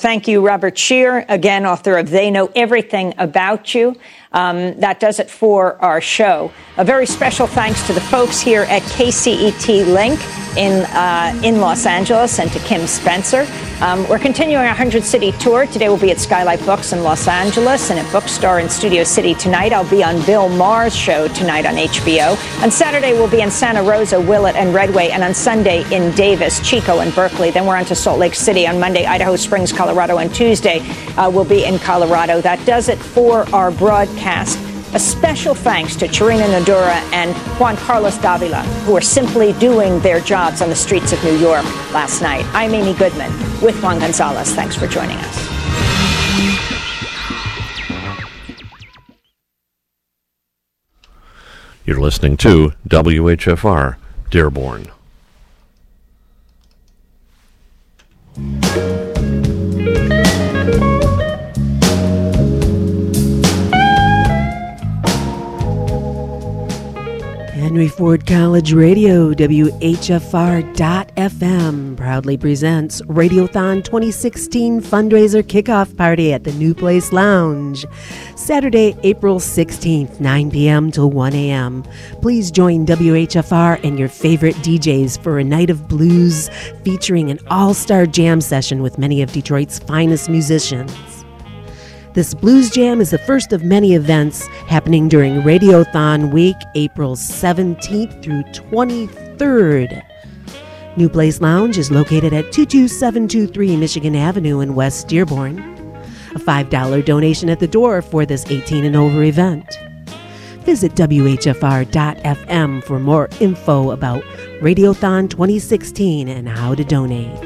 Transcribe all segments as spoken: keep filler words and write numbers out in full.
Thank you, Robert Scheer, again, author of They Know Everything About You. Um, that does it for our show. A very special thanks to the folks here at K C E T Link in uh, in Los Angeles and to Kim Spencer. Um, we're continuing our hundred city tour. Today we'll be at Skylight Books in Los Angeles and at Bookstore in Studio City tonight. I'll be on Bill Maher's show tonight on H B O. On Saturday we'll be in Santa Rosa, Willett, and Redway, and on Sunday in Davis, Chico, and Berkeley. Then we're on to Salt Lake City on Monday, Idaho Springs, Colorado, and Tuesday uh, we'll be in Colorado. That does it for our broadcast. A special thanks to Charina Nadura and Juan Carlos Davila, who are simply doing their jobs on the streets of New York last night. I'm Amy Goodman with Juan Gonzalez. Thanks for joining us. You're listening to W H F R, Dearborn. Henry Ford College Radio, W H F R dot F M, proudly presents Radiothon twenty sixteen Fundraiser Kickoff Party at the New Place Lounge. Saturday, April sixteenth, nine p.m. till one a.m. Please join W H F R and your favorite D Js for a night of blues featuring an all-star jam session with many of Detroit's finest musicians. This Blues Jam is the first of many events happening during Radiothon Week, April seventeenth through twenty-third. New Place Lounge is located at two two seven two three Michigan Avenue in West Dearborn. A five dollars donation at the door for this eighteen and over event. Visit W H F R dot F M for more info about Radiothon twenty sixteen and how to donate.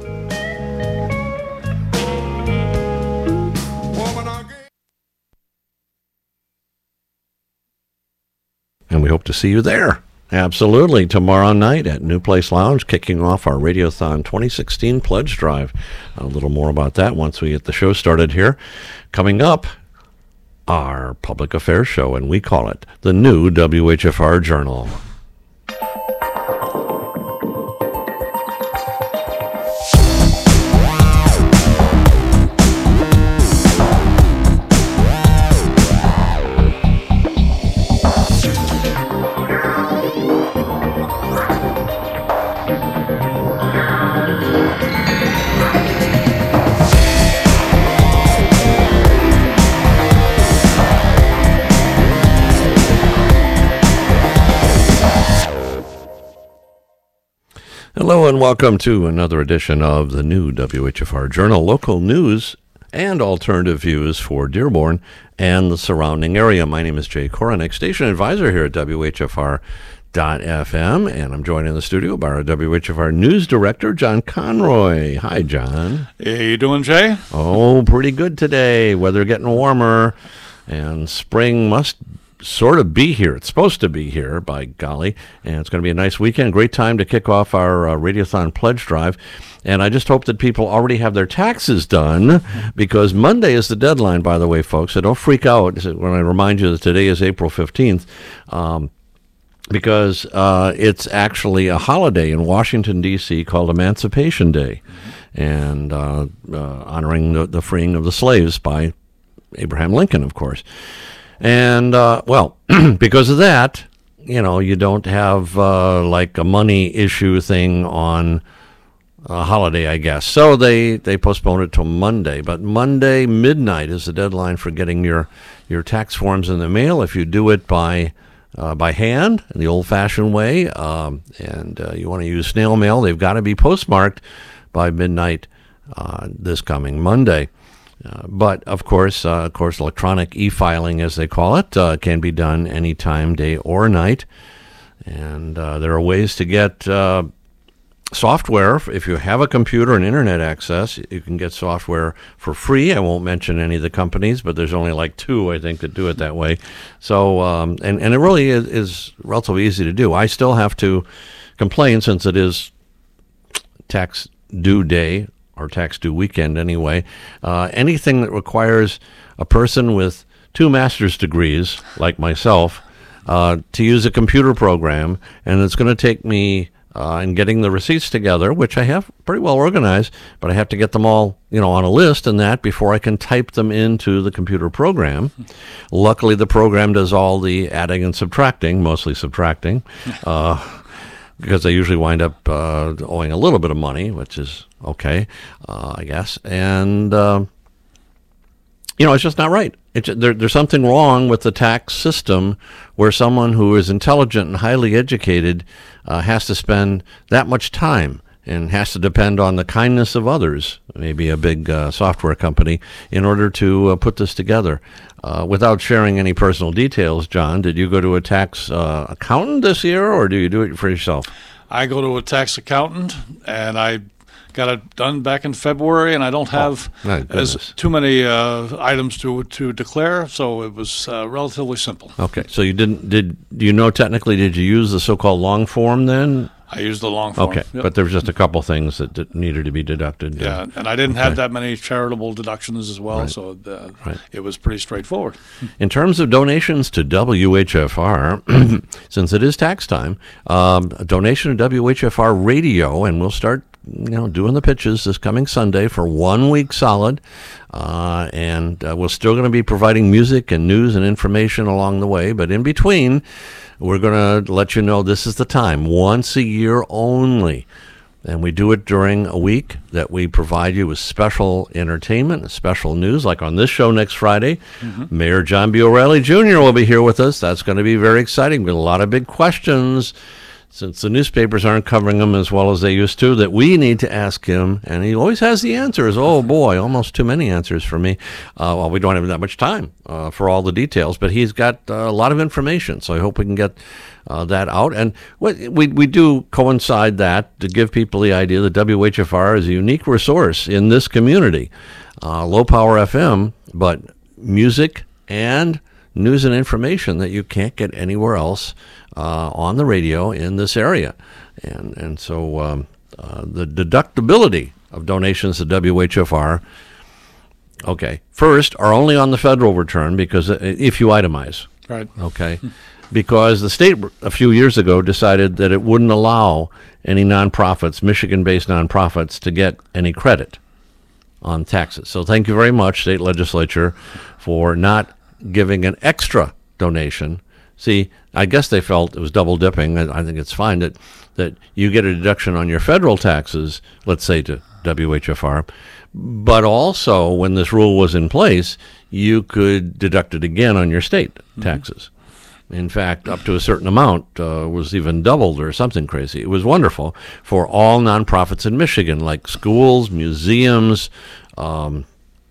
And we hope to see you there. Absolutely. Tomorrow night at New Place Lounge, kicking off our Radiothon twenty sixteen Pledge Drive. A little more about that once we get the show started here. Coming up, our public affairs show, and we call it the new W H F R Journal. Hello and welcome to another edition of the new W H F R Journal, local news and alternative views for Dearborn and the surrounding area. My name is Jay Korenick, station advisor here at W H F R dot F M, and I'm joined in the studio by our W H F R news director, John Conroy. Hi, John. Hey, you doing, Jay? Oh, pretty good today. Weather getting warmer, and spring must sort of be here. It's supposed to be here, by golly, and it's going to be a nice weekend. Great time to kick off our uh, Radiothon Pledge Drive, and I just hope that people already have their taxes done, because Monday is the deadline, by the way, folks, so don't freak out when I remind you that today is April fifteenth, um, because uh, it's actually a holiday in Washington, D C called Emancipation Day, and uh, uh, honoring the, the freeing of the slaves by Abraham Lincoln, of course. And, uh, well, because of that, you know, you don't have, uh, like, a money issue thing on a holiday, I guess. So they, they postponed it till Monday. But Monday midnight is the deadline for getting your, your tax forms in the mail. If you do it by uh, by hand, in the old-fashioned way, um, and uh, you want to use snail mail, they've got to be postmarked by midnight uh, this coming Monday. Uh, but, of course, uh, of course, electronic e-filing, as they call it, uh, can be done anytime, day or night. And uh, there are ways to get uh, software. If you have a computer and internet access, you can get software for free. I won't mention any of the companies, but there's only like two, I think, that do it that way. So, um, and, and it really is, is relatively easy to do. I still have to complain, since it is tax due day, or tax due weekend anyway, uh, anything that requires a person with two master's degrees, like myself, uh, to use a computer program, and it's going to take me uh, and getting the receipts together, which I have pretty well organized, but I have to get them all, you know, on a list and that before I can type them into the computer program. Luckily, the program does all the adding and subtracting, mostly subtracting, uh, because I usually wind up uh, owing a little bit of money, which is okay, uh, I guess. And, uh, you know, it's just not right. It's, there, there's something wrong with the tax system where someone who is intelligent and highly educated uh, has to spend that much time and has to depend on the kindness of others, maybe a big uh, software company, in order to uh, put this together. Uh, without sharing any personal details, John, did you go to a tax uh, accountant this year, or do you do it for yourself? I go to a tax accountant, and I got it done back in February, and I don't have oh, as too many uh, items to to declare, so it was uh, relatively simple. Okay, so you didn't did do you know technically did you use the so-called long form then? I used the long form. Okay, yep. But there was just a couple things that d- needed to be deducted. Yeah, uh, and I didn't okay. have that many charitable deductions as well, Right. so uh, Right. it was pretty straightforward. In terms of donations to W H F R, since it is tax time, um, a donation to W H F R Radio, and we'll start, you know, doing the pitches this coming Sunday for one week solid, uh, and uh, we're still going to be providing music and news and information along the way, but in between, we're going to let you know this is the time, once a year only. And we do it during a week that we provide you with special entertainment and special news, like on this show next Friday. Mm-hmm. Mayor John B. O'Reilly Junior will be here with us. That's going to be very exciting. We've got a lot of big questions, since the newspapers aren't covering them as well as they used to, that we need to ask him. And he always has the answers. Oh, boy, almost too many answers for me. Uh, well, we don't have that much time uh, for all the details, but he's got uh, a lot of information, so I hope we can get Uh, that out. And we, we we do coincide that to give people the idea that W H F R is a unique resource in this community. Uh, low power F M, but music and news and information that you can't get anywhere else uh, on the radio in this area. And, and so um, uh, the deductibility of donations to W H F R, okay, first, are only on the federal return, because if you itemize. Right. Okay. Because the state a few years ago decided that it wouldn't allow any nonprofits, Michigan-based nonprofits, to get any credit on taxes. So thank you very much, state legislature, for not giving an extra donation. See, I guess they felt it was double dipping. I think it's fine that, that you get a deduction on your federal taxes, let's say to W H F R, but also when this rule was in place, you could deduct it again on your state mm-hmm. taxes. In fact, up to a certain amount uh, was even doubled or something crazy. It was wonderful for all nonprofits in Michigan, like schools, museums, um,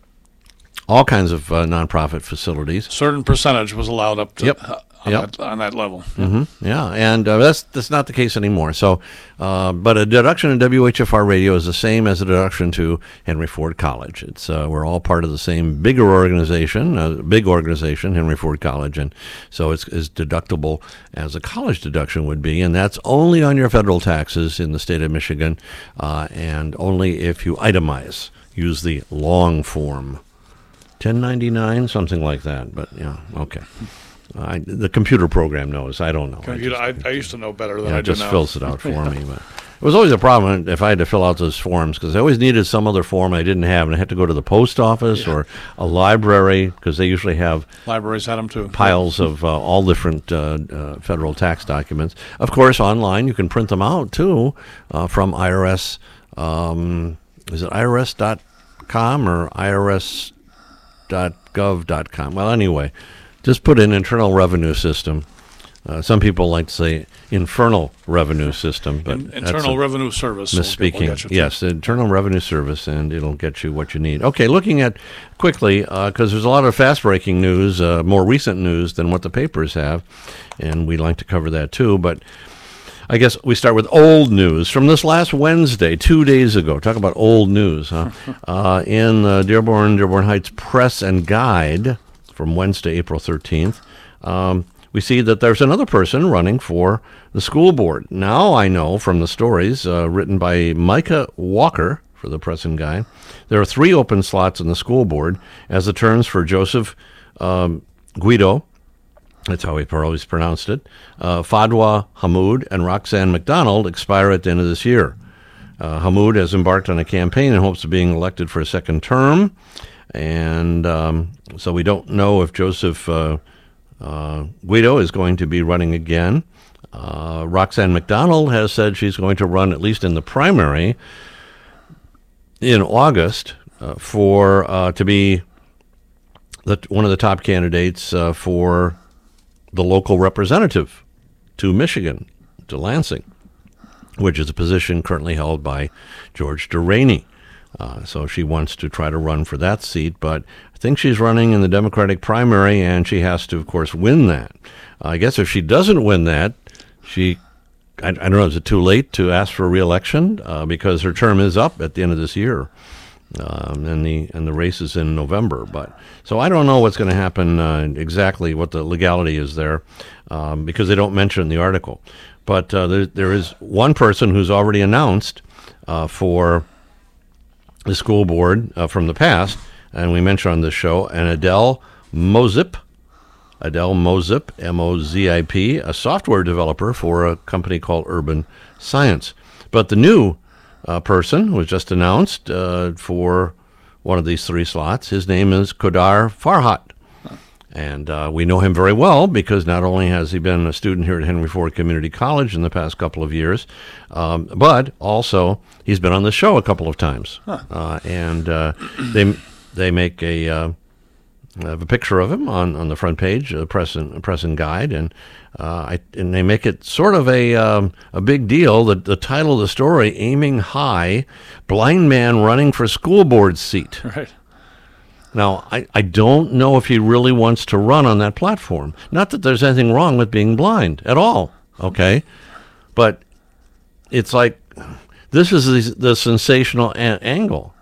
all kinds of uh, nonprofit facilities. Certain percentage was allowed up to Yep. uh, on, Yep. that, on that level. Mm-hmm. Yeah, and uh, that's that's not the case anymore. So, uh, but a deduction in W H F R Radio is the same as a deduction to Henry Ford College. It's uh, we're all part of the same bigger organization, a big organization, Henry Ford College, and so it's as deductible as a college deduction would be, and that's only on your federal taxes in the state of Michigan, uh, and only if you itemize, use the long form, ten ninety-nine, something like that. But yeah, okay. I, the computer program knows. I don't know. Computer, I, just, I, I used to know better than yeah, I it do just now. fills it out for me. But it was always a problem if I had to fill out those forms, because I always needed some other form I didn't have, and I had to go to the post office Yeah. or a library, because they usually have Libraries had them too. piles of uh, all different uh, uh, federal tax documents. Of course, online you can print them out too uh, from I R S. Um, is it I R S dot com or I R S dot gov dot com? Well, anyway. Just put in Internal Revenue System. Uh, some people like to say Infernal Revenue System, but In, that's Internal a Revenue Service. will- will misspeaking. get you to- Yes, Internal Revenue Service, and it'll get you what you need. Okay, looking at quickly, because there's a lot of fast-breaking news, uh, more recent news than what the papers have, and we like to cover that too, but I guess we start with old news from this last Wednesday, two days ago. Talk about old news, huh? uh, in uh, Dearborn, Dearborn Heights Press and Guide, from Wednesday, April thirteenth, um, we see that there's another person running for the school board. Now I know from the stories uh, written by Micah Walker for the Press and Guide, there are three open slots in the school board, as the terms for Joseph um, Guido That's how he always pronounced it. Uh, Fadwa Hamoud and Roxanne McDonald expire at the end of this year. Uh, Hamoud has embarked on a campaign in hopes of being elected for a second term. And um, so we don't know if Joseph uh, uh, Guido is going to be running again. Uh, Roxanne McDonald has said she's going to run, at least in the primary, in August uh, for uh, to be the, one of the top candidates uh, for the local representative to Michigan, to Lansing, which is a position currently held by George Deraney. Uh, so she wants to try to run for that seat, but I think she's running in the Democratic primary, and she has to, of course, win that. Uh, I guess if she doesn't win that, she, I, I don't know, is it too late to ask for re-election? Uh, because her term is up at the end of this year, um, and the and the race is in November. But so I don't know what's going to happen uh, exactly, what the legality is there, um, because they don't mention it in the article. But uh, there, there is one person who's already announced uh, for the school board uh, from the past, and we mentioned on this show, and Adele Mozip, Adele Mozip, M O Z I P, a software developer for a company called Urban Science. But the new uh, person was just announced uh, for one of these three slots. His name is Kodar Farhat. And uh, we know him very well because not only has he been a student here at Henry Ford Community College in the past couple of years, um, but also he's been on the show a couple of times. Huh. Uh, and uh, they they make a uh, have a picture of him on, on the front page, a press and, press and guide, and uh, I, and they make it sort of a um, a big deal. The, the title of the story, Aiming High, Blind Man Running for School Board Seat. Right. Now, I, I don't know if he really wants to run on that platform. Not that there's anything wrong with being blind at all, okay? But it's like, this is the, the sensational a- angle.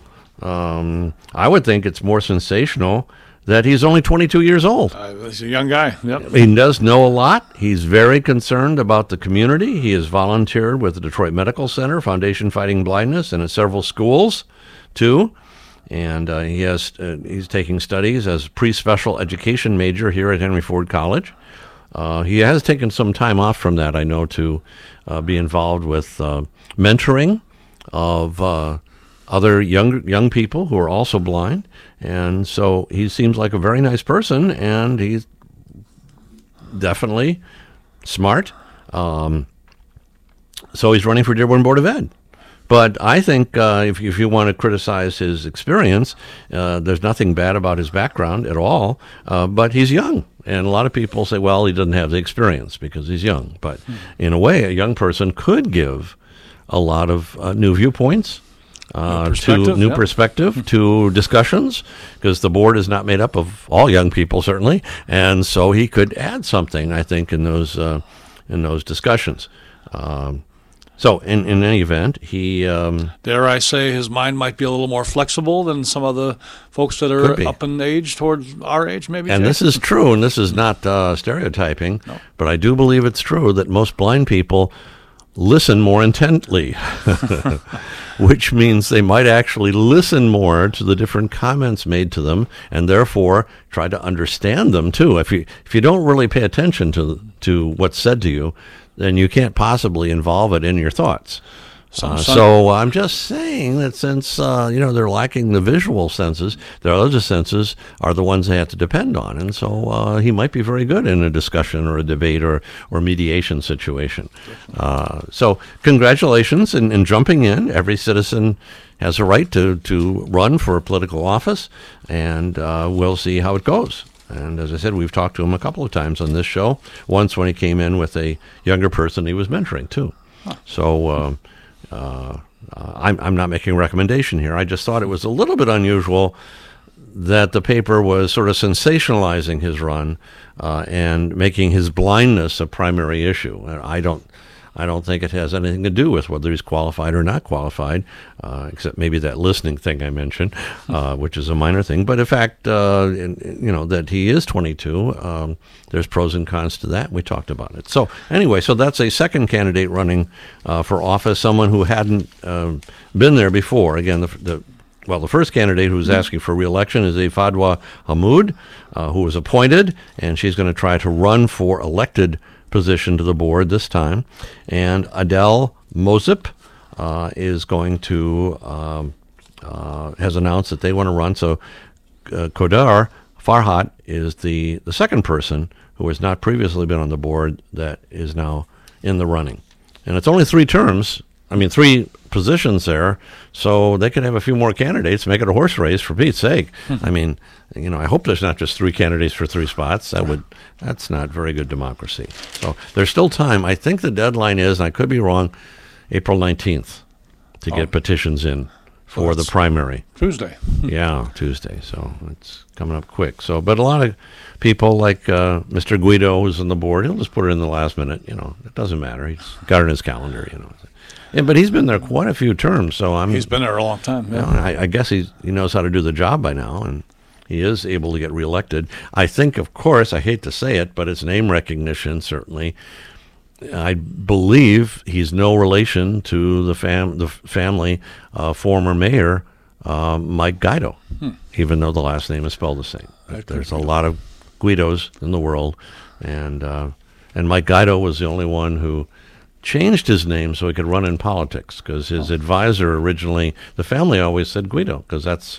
Um, I would think it's more sensational that he's only twenty-two years old. Uh, he's a young guy. Yep. He does know a lot. He's very concerned about the community. He has volunteered with the Detroit Medical Center, Foundation Fighting Blindness, and in several schools, too. And uh, he has uh, he's taking studies as pre-special education major here at Henry Ford College. Uh, he has taken some time off from that, I know, to uh, be involved with uh, mentoring of uh, other young young people who are also blind. And so he seems like a very nice person, and he's definitely smart. Um, so he's running for Dearborn Board of Ed. But I think uh, if, if you want to criticize his experience, uh, there's nothing bad about his background at all. Uh, but he's young. And a lot of people say, well, he doesn't have the experience because he's young. But hmm. in a way, a young person could give a lot of uh, new viewpoints, uh, new to new yep. perspective, to discussions, because the board is not made up of all young people, certainly. And so he could add something, I think, in those, uh, in those discussions. Um, So, in, in any event, he... Um, Dare I say his mind might be a little more flexible than some of the folks that are up in age towards our age, maybe? And Jay? This is true, and this is not uh, stereotyping, no. But I do believe it's true that most blind people listen more intently, which means they might actually listen more to the different comments made to them, and therefore try to understand them, too. If you if you don't really pay attention to to what's said to you, then you can't possibly involve it in your thoughts. Uh, so I'm just saying that since uh, you know they're lacking the visual senses, their other senses are the ones they have to depend on, and so uh, he might be very good in a discussion or a debate or or mediation situation. Uh, so congratulations in, in jumping in. Every citizen has a right to to run for a political office, and uh, we'll see how it goes. And as I said, we've talked to him a couple of times on this show. Once when he came in with a younger person he was mentoring too. Huh. So. Uh, Uh, uh, I'm, I'm not making a recommendation here. I just thought it was a little bit unusual that the paper was sort of sensationalizing his run uh, and making his blindness a primary issue. I don't, I don't think it has anything to do with whether he's qualified or not qualified, uh, except maybe that listening thing I mentioned, uh, which is a minor thing. But in fact, uh, in, you know, that he is twenty-two, um, there's pros and cons to that. We talked about it. So anyway, so that's a second candidate running uh, for office, someone who hadn't uh, been there before. Again, the, the Well, the first candidate who's asking for re-election is Fadwa Hamoud, uh, who was appointed, and she's going to try to run for elected position to the board this time. And Adel Mozip uh, is going to, um, uh, has announced that they want to run. So uh, Kodar Farhat is the, the second person who has not previously been on the board that is now in the running. And it's only three terms, I mean, three positions there, so they could have a few more candidates, make it a horse race, for Pete's sake. I mean, you know, I hope there's not just three candidates for three spots. That would, that's not very good democracy. So there's still time. I think the deadline is, and I could be wrong, April nineteenth to get oh. petitions in for well, the primary. Tuesday. Yeah, Tuesday. So it's coming up quick. So, but a lot of people like uh, Mister Guido, who's on the board, he'll just put it in the last minute. You know, it doesn't matter. He's got it in his calendar. You know, yeah, but he's been there quite a few terms. So I'm. He's been there a long time. Yeah. You know, I, I guess he he knows how to do the job by now, and he is able to get reelected. I think, of course, I hate to say it, but it's name recognition certainly. I believe he's no relation to the fam the family uh, former mayor uh, Mike Guido, hmm. even though the last name is spelled the same. There's a lot of Guidos in the world, and uh, and Mike Guido was the only one who changed his name so he could run in politics, because his oh. advisor originally, the family always said Guido, because that's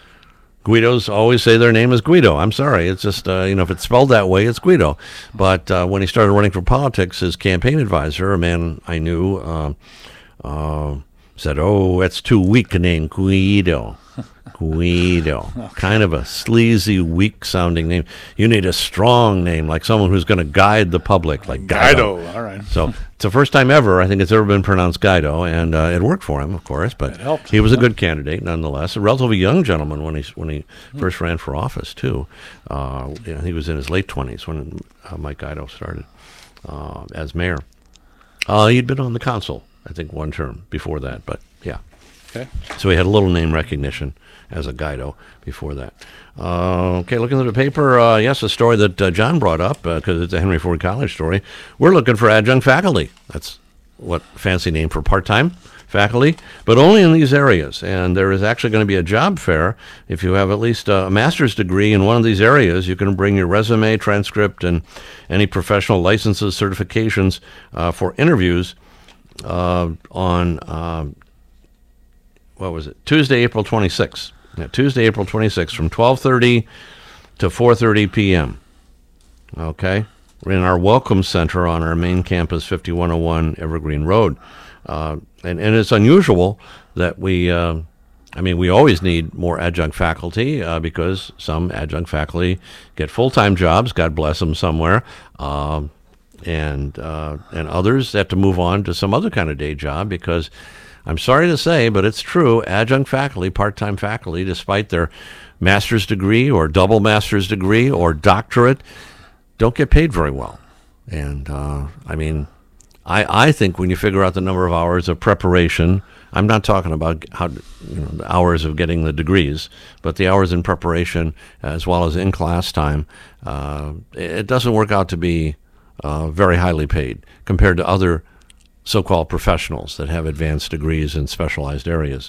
Guidos always say their name is Guido. I'm sorry. It's just, uh, you know, if it's spelled that way, it's Guido. But uh, when he started running for politics, his campaign advisor, a man I knew, uh, uh, said, oh, that's too weak a name, Guido. Guido. Okay. Kind of a sleazy, weak-sounding name. You need a strong name, like someone who's going to guide the public, like Guido. Guido, all right. So it's the first time ever, I think it's ever been pronounced Guido, and uh, it worked for him, of course, but he was a good candidate, nonetheless. A relatively young gentleman when he when he hmm. first ran for office, too. Uh, you know, he was in his late twenties when uh, Mike Guido started uh, as mayor. Uh, he'd been on the council, I think, one term before that, but yeah. Okay. So he had a little name recognition as a Guido before that. Uh, okay, looking at the paper, uh, yes, a story that uh, John brought up, because uh, it's a Henry Ford College story. We're looking for adjunct faculty. That's what fancy name for part-time faculty, but only in these areas. And there is actually going to be a job fair. If you have at least a master's degree in one of these areas, you can bring your resume, transcript, and any professional licenses, certifications uh, for interviews uh, on, uh, what was it, Tuesday, April twenty-sixth. Yeah, Tuesday, April twenty-sixth, from twelve thirty to four thirty p.m. Okay? We're in our Welcome Center on our main campus, fifty-one oh one Evergreen Road. Uh, and, and it's unusual that we, uh, I mean, we always need more adjunct faculty uh, because some adjunct faculty get full-time jobs, God bless them somewhere, uh, and, uh, and others have to move on to some other kind of day job because, I'm sorry to say, but it's true, adjunct faculty, part-time faculty, despite their master's degree or double master's degree or doctorate, don't get paid very well. And, uh, I mean, I, I think when you figure out the number of hours of preparation, I'm not talking about how you know the hours of getting the degrees, but the hours in preparation as well as in-class time, uh, it doesn't work out to be uh, very highly paid compared to other so-called professionals that have advanced degrees in specialized areas.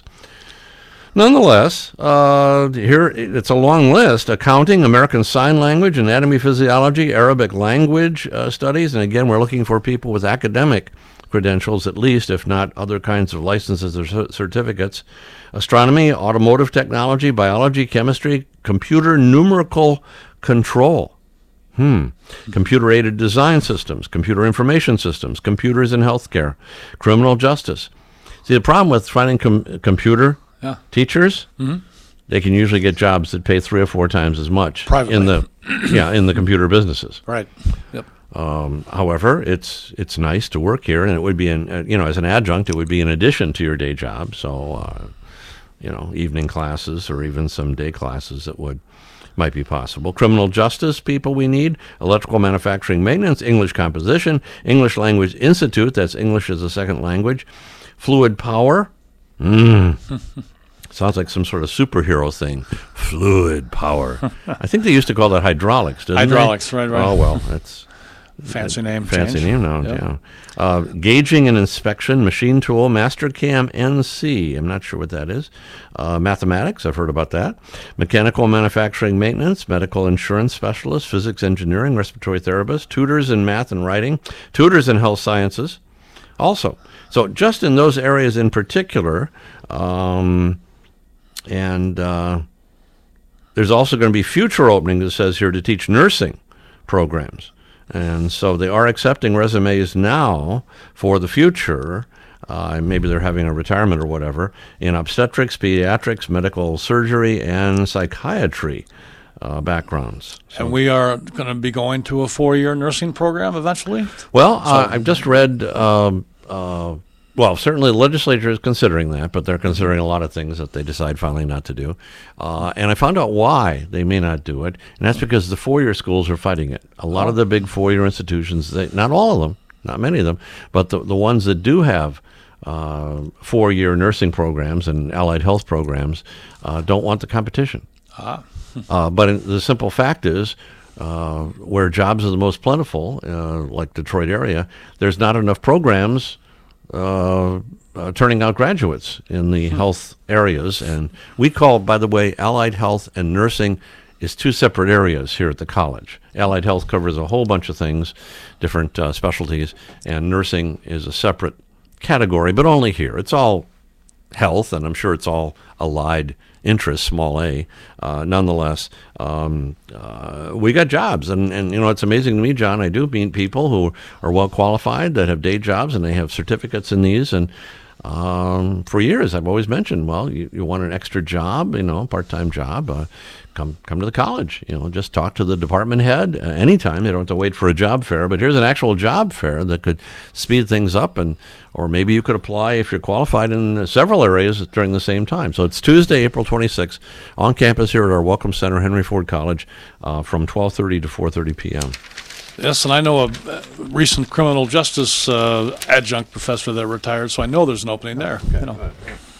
Nonetheless, uh, here it's a long list: accounting, American Sign Language, anatomy, physiology, Arabic language uh, studies, and again, we're looking for people with academic credentials at least, if not other kinds of licenses or c- certificates. Astronomy, automotive technology, biology, chemistry, computer numerical control. Hmm. Computer-aided design systems, computer information systems, computers in healthcare, criminal justice. See, the problem with finding com- computer yeah. teachers, mm-hmm. they can usually get jobs that pay three or four times as much privately in the yeah in the computer businesses. Right. Yep. Um, however, it's it's nice to work here, and it would be an uh, you know as an adjunct, it would be in addition to your day job. So, uh, you know, evening classes or even some day classes that would. Might be possible. Criminal justice people we need, electrical manufacturing maintenance, English composition, English Language Institute, that's English as a second language, fluid power. Mm. Sounds like some sort of superhero thing. Fluid power. I think they used to call that hydraulics, didn't hydraulics, they? Hydraulics, right, right. Oh, well, that's Fancy name. Fancy change. name now, yep. yeah. Uh, gauging and inspection, machine tool, Mastercam N C. I'm not sure what that is. Uh, mathematics, I've heard about that. Mechanical manufacturing maintenance, medical insurance specialist, physics engineering, respiratory therapist, tutors in math and writing, tutors in health sciences also. So just in those areas in particular, um, and uh, there's also going to be future openings, it says here, to teach nursing programs. And so they are accepting resumes now for the future. Uh, maybe they're having a retirement or whatever, in obstetrics, pediatrics, medical surgery, and psychiatry uh, backgrounds. So, and we are going to be going to a four-year nursing program eventually? Well, so, uh, I've just read... Um, uh, Well, certainly the legislature is considering that, but they're considering a lot of things that they decide finally not to do. Uh, and I found out why they may not do it, and that's because the four-year schools are fighting it. A lot of the big four-year institutions, they, not all of them, not many of them, but the, the ones that do have uh, four-year nursing programs and allied health programs uh, don't want the competition. Ah. uh, but the simple fact is, uh, where jobs are the most plentiful, uh, like Detroit area, there's not enough programs Uh, uh, turning out graduates in the hmm. health areas. And we call, by the way, allied health and nursing is two separate areas here at the college. Allied health covers a whole bunch of things, different uh, specialties, and nursing is a separate category, but only here. It's all health, and I'm sure it's all allied interests, small a. Uh, nonetheless, um, uh, we got jobs, and, and you know, it's amazing to me, John, I do meet people who are well qualified that have day jobs and they have certificates in these, and um, for years I've always mentioned, well, you, you want an extra job, you know, part-time job, uh, come come to the college, you know, just talk to the department head uh, anytime. They don't have to wait for a job fair, but here's an actual job fair that could speed things up, and or maybe you could apply if you're qualified in several areas during the same time. So it's Tuesday, April twenty-sixth, on campus here at our Welcome Center, Henry Ford College, uh, from twelve thirty to four thirty p.m. Yes, and I know a recent criminal justice uh, adjunct professor that retired, so I know there's an opening there. Okay. You know.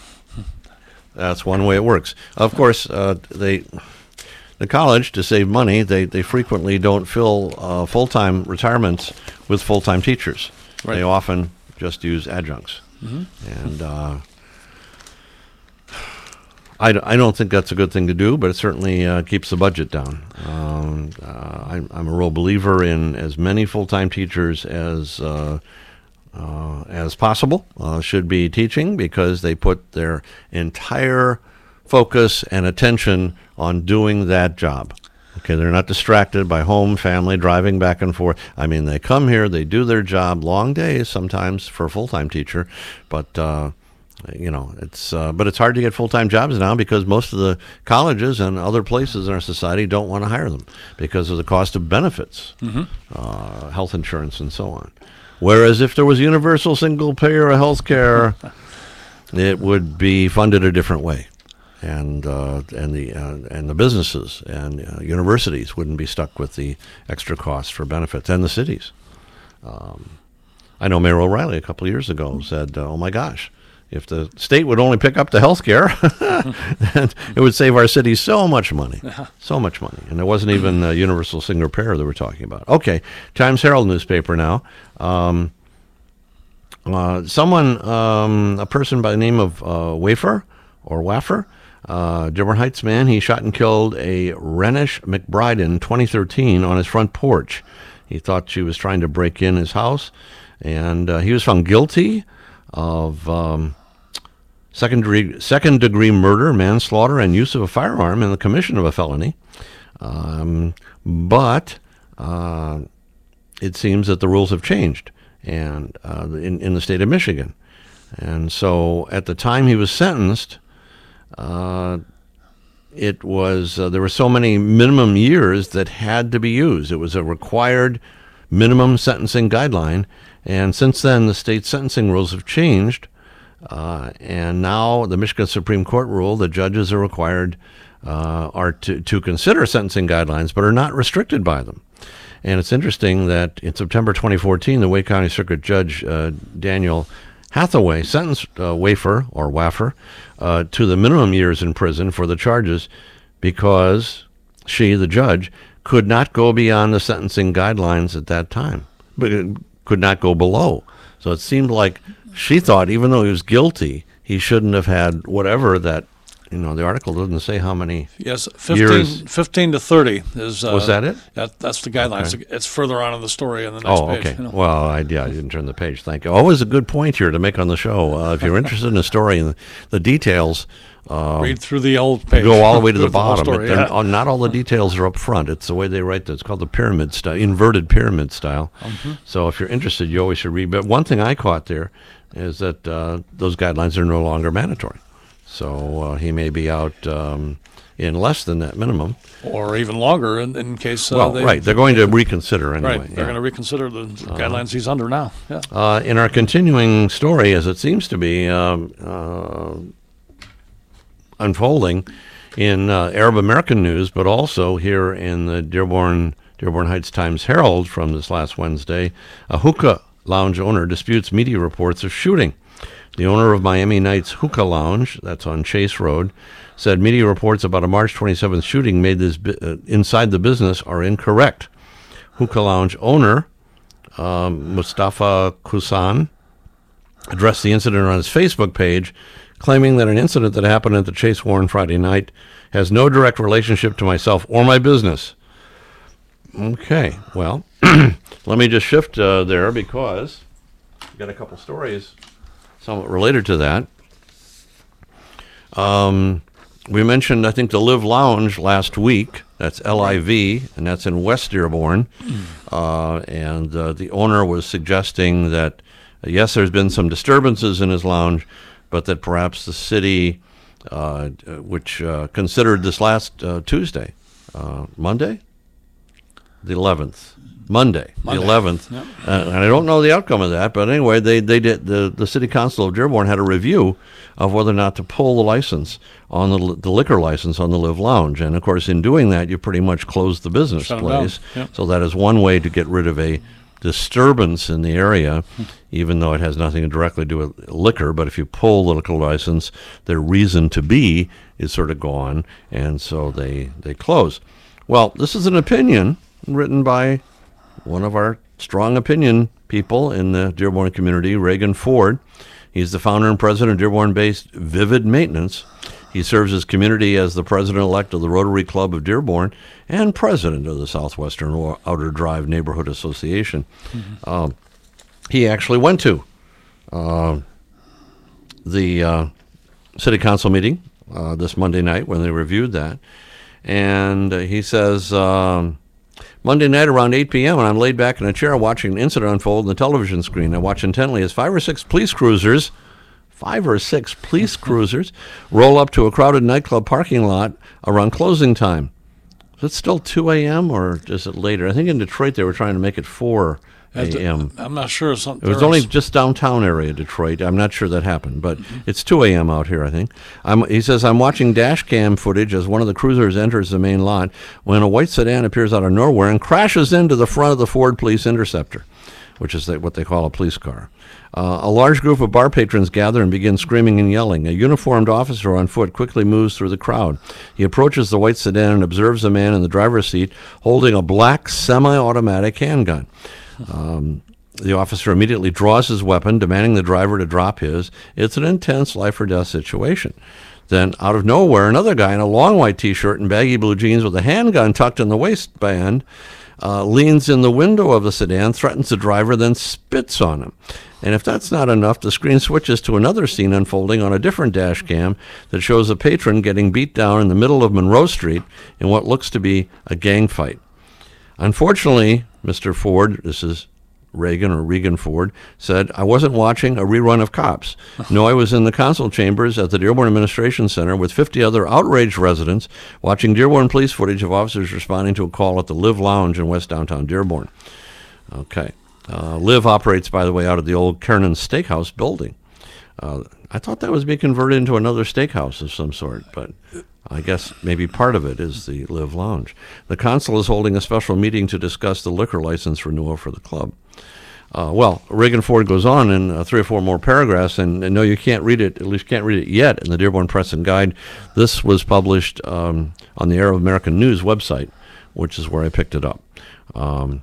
That's one way it works. Of course, uh, they... The college, to save money, they, they frequently don't fill uh, full-time retirements with full-time teachers. Right. They often just use adjuncts. Mm-hmm. And uh, I, d- I don't think that's a good thing to do, but it certainly uh, keeps the budget down. Um, uh, I'm, I'm a real believer in as many full-time teachers as uh, uh, as possible uh, should be teaching, because they put their entire focus and attention on doing that job. Okay, they're not distracted by home, family, driving back and forth. I mean, they come here, they do their job, long days sometimes for a full-time teacher, but uh, you know, it's uh, but it's hard to get full-time jobs now, because most of the colleges and other places in our society don't want to hire them because of the cost of benefits, mm-hmm. uh, health insurance, and so on. Whereas if there was universal single-payer health care, it would be funded a different way. And uh, and the uh, and the businesses and uh, universities wouldn't be stuck with the extra costs for benefits, and the cities. Um, I know Mayor O'Reilly a couple of years ago said, uh, "Oh my gosh, if the state would only pick up the health care, then it would save our city so much money, so much money." And there wasn't even a universal single payer that we're talking about. Okay, Times Herald newspaper now. Um, uh, someone, um, a person by the name of uh, Wafer or Waffer. Uh, Dearborn Heights man, he shot and killed a Renish McBride in twenty thirteen on his front porch. He thought she was trying to break in his house, and uh, he was found guilty of um, second degree, second degree murder, manslaughter, and use of a firearm in the commission of a felony. Um, but uh, it seems that the rules have changed, and uh, in in the state of Michigan, and so at the time he was sentenced. Uh, it was, uh, there were so many minimum years that had to be used. It was a required minimum sentencing guideline. And since then, the state sentencing rules have changed. Uh, and now the Michigan Supreme Court ruled that judges are required, uh, are to, to consider sentencing guidelines, but are not restricted by them. And it's interesting that in September twenty fourteen, the Wake County Circuit Judge, uh, Daniel Hathaway, sentenced uh, Wafer or Waffer uh, to the minimum years in prison for the charges, because she, the judge, could not go beyond the sentencing guidelines at that time, but it could not go below. So it seemed like she thought, even though he was guilty, he shouldn't have had whatever that, you know, the article doesn't say how many yes, fifteen, years. fifteen to thirty is. Uh, Was that it? That, that's the guidelines. Okay. It's further on in the story in the next Oh, page. okay. You know. Well, I, yeah, I didn't turn the page. Thank you. Always a good point here to make on the show. Uh, if you're interested in the story and the, the details, uh, read through the old page. go all the way to the With whole bottom. story, But they're- yeah. uh, not all the details are up front. It's the way they write that. It's called the pyramid style, inverted pyramid style. Mm-hmm. So if you're interested, you always should read. But one thing I caught there is that uh, those guidelines are no longer mandatory. So uh, he may be out um, in less than that minimum. Or even longer in, in case. Uh, Well, they, right. They're going to reconsider anyway. Right. They're yeah. going to reconsider the guidelines he's under now. Yeah. Uh, in our continuing story, as it seems to be um, uh, unfolding in uh, Arab American news, but also here in the Dearborn Dearborn Heights Times-Herald from this last Wednesday, a hookah lounge owner disputes media reports of shooting. The owner of Miami Nights Hookah Lounge, that's on Chase Road, said media reports about a March twenty-seventh shooting made this bu- uh, inside the business are incorrect. Hookah Lounge owner um, Mustafa Kusan addressed the incident on his Facebook page, claiming that an incident that happened at the Chase Warren Friday night has no direct relationship to myself or my business. Okay, well, let me just shift uh, there because I've got a couple stories somewhat related to that. Um, we mentioned, I think, the Live Lounge last week. That's L I V, and that's in West Dearborn. Mm. Uh, and uh, the owner was suggesting that, uh, yes, there's been some disturbances in his lounge, but that perhaps the city, uh, which uh, considered this last uh, Tuesday, uh, Monday? The eleventh. Monday, Monday, the eleventh, yep. uh, and I don't know the outcome of that, but anyway, they, they did. The, the City Council of Dearborn had a review of whether or not to pull the license on the the liquor license on the Live Lounge, and of course, in doing that, you pretty much close the business Shut place. Yep. So that is one way to get rid of a disturbance in the area, even though it has nothing directly to do with liquor. But if you pull the liquor license, their reason to be is sort of gone, and so they they close. Well, this is an opinion written by one of our strong opinion people in the Dearborn community, Reagan Ford. He's the founder and president of Dearborn-based Vivid Maintenance. He serves his community as the president-elect of the Rotary Club of Dearborn and president of the Southwestern Outer Drive Neighborhood Association. Mm-hmm. Um, he actually went to uh, the uh, city council meeting uh, this Monday night when they reviewed that. And uh, he says... Um, Monday night around eight p.m. and I'm laid back in a chair watching an incident unfold on the television screen. I watch intently as five or six police cruisers, five or six police cruisers, roll up to a crowded nightclub parking lot around closing time. Is it still two a.m. or is it later? I think in Detroit they were trying to make it four a.m. I'm not sure. It was only just downtown area, Detroit. I'm not sure that happened, but mm-hmm. it's two a.m. out here, I think. I'm, he says, I'm watching dash cam footage as one of the cruisers enters the main lot when a white sedan appears out of nowhere and crashes into the front of the Ford Police Interceptor, which is what they call a police car. Uh, a large group of bar patrons gather and begin screaming and yelling. A uniformed officer on foot quickly moves through the crowd. He approaches the white sedan and observes a man in the driver's seat holding a black semi-automatic handgun. Um, the officer immediately draws his weapon, demanding the driver to drop his. It's an intense life-or-death situation. Then, out of nowhere, another guy in a long white T-shirt and baggy blue jeans with a handgun tucked in the waistband uh, leans in the window of the sedan, threatens the driver, then spits on him. And if that's not enough, the screen switches to another scene unfolding on a different dash cam that shows a patron getting beat down in the middle of Monroe Street in what looks to be a gang fight. Unfortunately, Mister Ford, this is Reagan or Regan Ford, said, I wasn't watching a rerun of Cops. No, I was in the council chambers at the Dearborn Administration Center with fifty other outraged residents watching Dearborn police footage of officers responding to a call at the Live Lounge in West Downtown Dearborn. Okay. Uh, Live operates, by the way, out of the old Kernan Steakhouse building. Uh, I thought that was being converted into another steakhouse of some sort, but I guess maybe part of it is the Live Lounge. The council is holding a special meeting to discuss the liquor license renewal for the club. Uh, well, Reagan Ford goes on in uh, three or four more paragraphs, and, and no, you can't read it, at least you can't read it yet in the Dearborn Press and Guide. This was published um, on the Arab American News website which is where I picked it up. Um,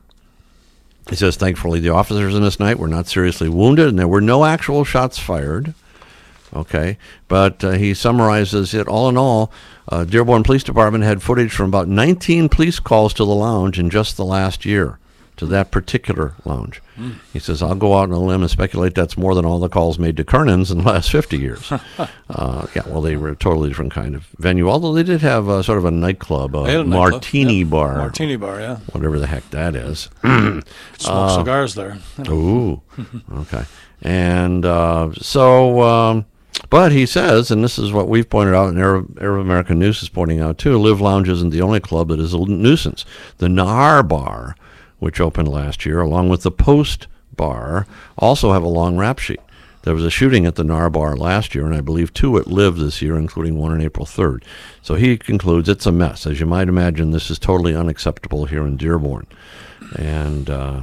he says, thankfully, the officers in this night were not seriously wounded, and there were no actual shots fired. Okay, but uh, he summarizes it all in all. Uh, Dearborn Police Department had footage from about nineteen police calls to the lounge in just the last year, to that particular lounge. Mm. He says, I'll go out on a limb and speculate that's more than all the calls made to Kernan's in the last fifty years. uh, yeah, well, they were a totally different kind of venue, although they did have uh, sort of a nightclub, a, a martini yep. bar. Martini bar, yeah. Whatever the heck that is. Smoke uh, cigars there. Ooh, okay. And uh, so... Um, But he says, and this is what we've pointed out, and Arab, Arab American News is pointing out too, Live Lounge isn't the only club that is a nuisance. The Nahar Bar, which opened last year, along with the Post Bar, also have a long rap sheet. There was a shooting at the Nahar Bar last year, and I believe two at Live this year, including one on April third. So he concludes it's a mess. As you might imagine, this is totally unacceptable here in Dearborn. And uh,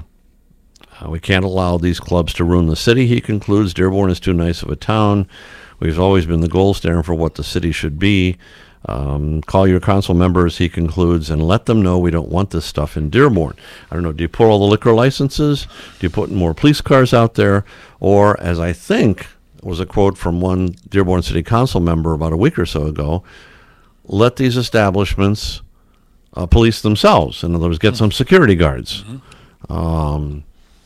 we can't allow these clubs to ruin the city, he concludes. Dearborn is too nice of a town. We've always been the gold standard for what the city should be. Um, call your council members, he concludes, and let them know we don't want this stuff in Dearborn. I don't know, do you pull all the liquor licenses? Do you put more police cars out there? Or, as I think was a quote from one Dearborn City Council member about a week or so ago, let these establishments uh, police themselves. In other words, get some security guards. Mm-hmm. Um,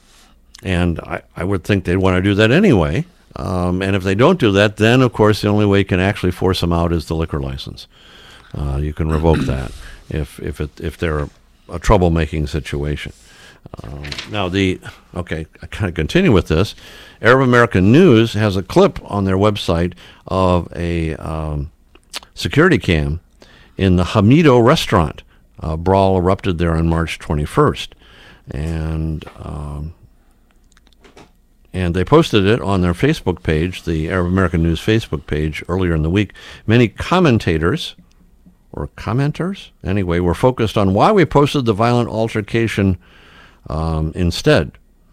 and I, I would think they'd want to do that anyway. Um, and if they don't do that, then, of course, the only way you can actually force them out is the liquor license. Uh, you can revoke that if if it, if they're a, a troublemaking situation. Um, now, the okay, I kind of continue with this. Arab American News has a clip on their website of a um, security cam in the Hamido restaurant. A brawl erupted there on March twenty-first. And... Um, And they posted it on their Facebook page, the Arab American News Facebook page, earlier in the week. Many commentators, or commenters, anyway, were focused on why we posted the violent altercation um, instead.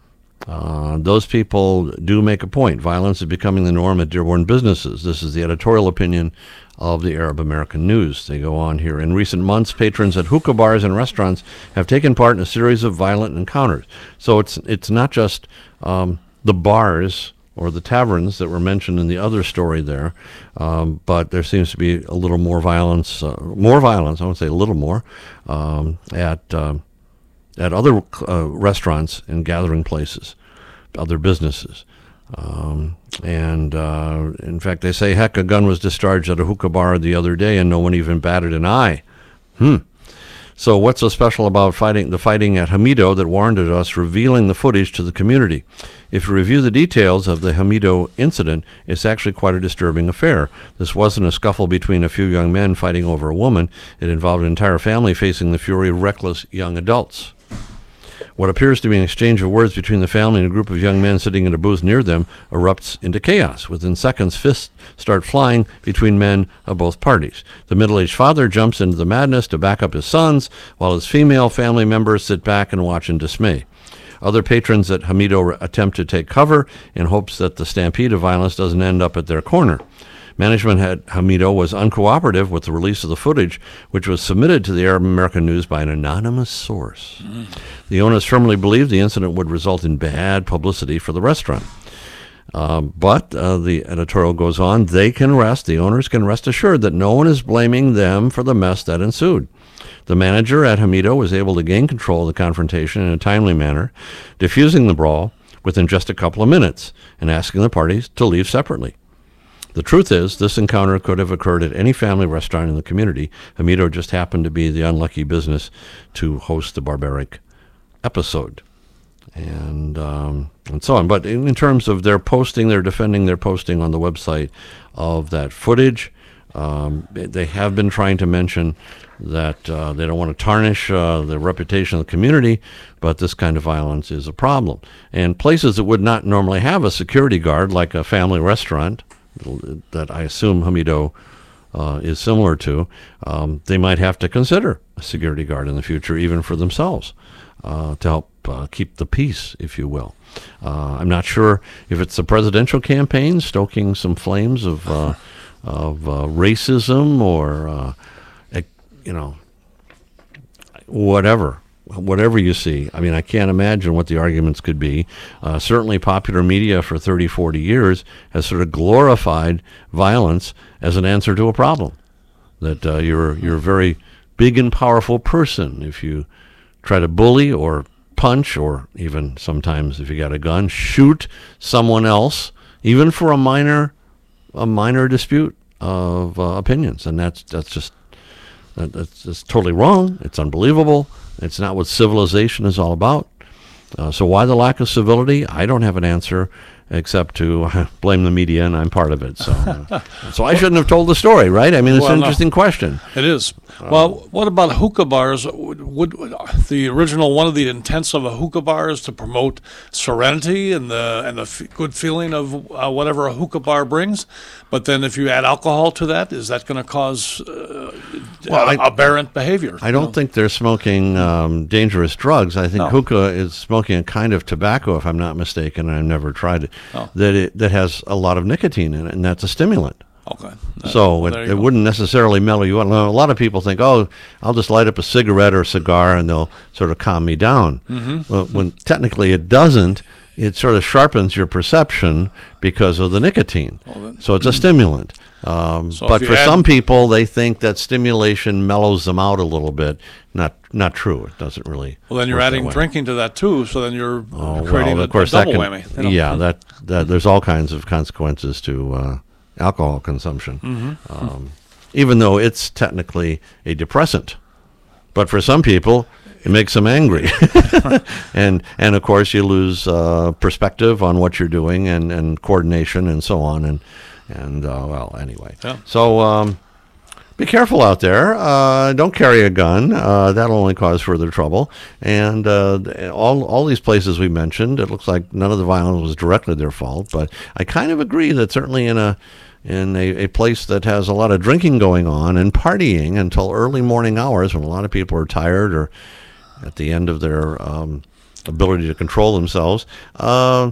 Uh, those people do make a point. Violence is becoming the norm at Dearborn businesses. This is the editorial opinion of the Arab American News. They go on here. In recent months, patrons at hookah bars and restaurants have taken part in a series of violent encounters. So it's it's not just... Um, the bars or the taverns that were mentioned in the other story there, um, but there seems to be a little more violence, uh, more violence, I would say a little more, um, at uh, at other uh, restaurants and gathering places, other businesses. Um, and uh, in fact, they say, heck, a gun was discharged at a hookah bar the other day and no one even batted an eye. Hmm. So what's so special about fighting the fighting at Hamido that warranted us revealing the footage to the community? If you review the details of the Hamido incident, it's actually quite a disturbing affair. This wasn't a scuffle between a few young men fighting over a woman. It involved an entire family facing the fury of reckless young adults. What appears to be an exchange of words between the family and a group of young men sitting in a booth near them erupts into chaos. Within seconds, fists start flying between men of both parties. The middle-aged father jumps into the madness to back up his sons, while his female family members sit back and watch in dismay. Other patrons at Hamido attempt to take cover in hopes that the stampede of violence doesn't end up at their corner. Management at Hamido was uncooperative with the release of the footage, which was submitted to the Arab American News by an anonymous source. Mm. The owners firmly believed the incident would result in bad publicity for the restaurant. Um, but uh, the editorial goes on, they can rest, the owners can rest assured that no one is blaming them for the mess that ensued. The manager at Hamido was able to gain control of the confrontation in a timely manner, diffusing the brawl within just a couple of minutes and asking the parties to leave separately. The truth is, this encounter could have occurred at any family restaurant in the community. Hamido just happened to be the unlucky business to host the barbaric episode. And um, and so on. But in, in terms of their posting, they're defending their posting on the website of that footage. Um, they have been trying to mention that uh, they don't want to tarnish uh, the reputation of the community, but this kind of violence is a problem. And places that would not normally have a security guard, like a family restaurant, that I assume Hamido uh, is similar to, um, they might have to consider a security guard in the future, even for themselves, uh, to help uh, keep the peace, if you will. Uh, I'm not sure if it's the presidential campaign stoking some flames of uh, of uh, racism or, uh, you know, whatever. Whatever you see. I mean, I can't imagine what the arguments could be. Uh, certainly popular media for thirty, forty years has sort of glorified violence as an answer to a problem. That uh, you're you're a very big and powerful person. If you try to bully or punch, or even sometimes if you got a gun, shoot someone else, even for a minor a minor dispute of uh, opinions. And that's that's just that, that's just totally wrong. It's unbelievable. It's not what civilization is all about. Uh, so why the lack of civility? I don't have an answer except to uh, blame the media, and I'm part of it. So uh, so I shouldn't have told the story, right? I mean, it's well, an interesting no. question. It is. Uh, well, what about hookah bars? Would, would the original, one of the intents of a hookah bar is to promote serenity and the and the f- good feeling of uh, whatever a hookah bar brings? But then if you add alcohol to that, is that going to cause uh, well, a- I, aberrant behavior? I don't you know? think they're smoking um, dangerous drugs. I think no. hookah is smoking a kind of tobacco, if I'm not mistaken, and I've never tried it, oh. that it that has a lot of nicotine in it, and that's a stimulant. Okay. That, so well, it, it wouldn't necessarily mellow you out. A lot of people think, oh, I'll just light up a cigarette or a cigar and they'll sort of calm me down. Mm-hmm. Well, when technically it doesn't. It sort of sharpens your perception because of the nicotine. Well, then, so it's a stimulant. Um, so but for some people, they think that stimulation mellows them out a little bit. Not not true. It doesn't really. Well, then you're adding drinking to that too. So then you're oh, creating well, of a, course, a double that can, whammy. You know? Yeah, that, that there's all kinds of consequences to uh, alcohol consumption, mm-hmm. um, even though it's technically a depressant. But for some people, it makes them angry. and and of course you lose uh, perspective on what you're doing, and, and coordination and so on, and and uh, well anyway yeah. so um, be careful out there. Uh, don't carry a gun. Uh, that'll only cause further trouble. And uh, all all these places we mentioned, it looks like none of the violence was directly their fault, but I kind of agree that certainly in a in a, a place that has a lot of drinking going on and partying until early morning hours when a lot of people are tired or at the end of their um, ability to control themselves, uh,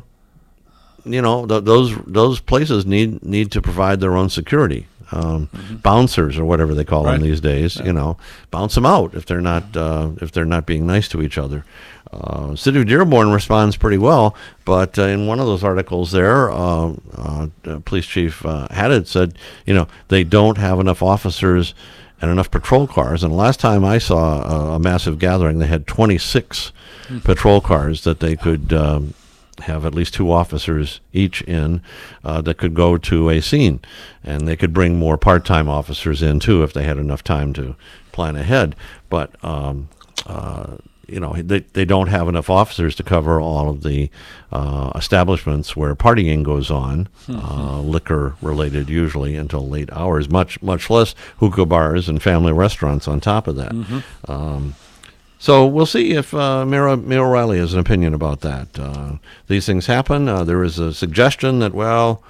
you know, th- those those places need need to provide their own security. Um, mm-hmm. Bouncers or whatever they call right. them these days, yeah. you know, bounce them out if they're not uh, if they're not being nice to each other. Uh, City of Dearborn responds pretty well, but uh, in one of those articles there, uh, uh, Police Chief uh, Haddad said, you know, they don't have enough officers and enough patrol cars. And the last time I saw a, a massive gathering, they had twenty-six mm-hmm. patrol cars that they could um, have at least two officers each in uh, that could go to a scene. And they could bring more part-time officers in, too, if they had enough time to plan ahead. But, um, uh, you know, they, they don't have enough officers to cover all of the uh, establishments where partying goes on, mm-hmm. uh, liquor-related usually until late hours, much much less hookah bars and family restaurants on top of that. Mm-hmm. Um, so we'll see if uh, Mayor, Mayor O'Reilly has an opinion about that. Uh, these things happen. Uh, there is a suggestion that, well,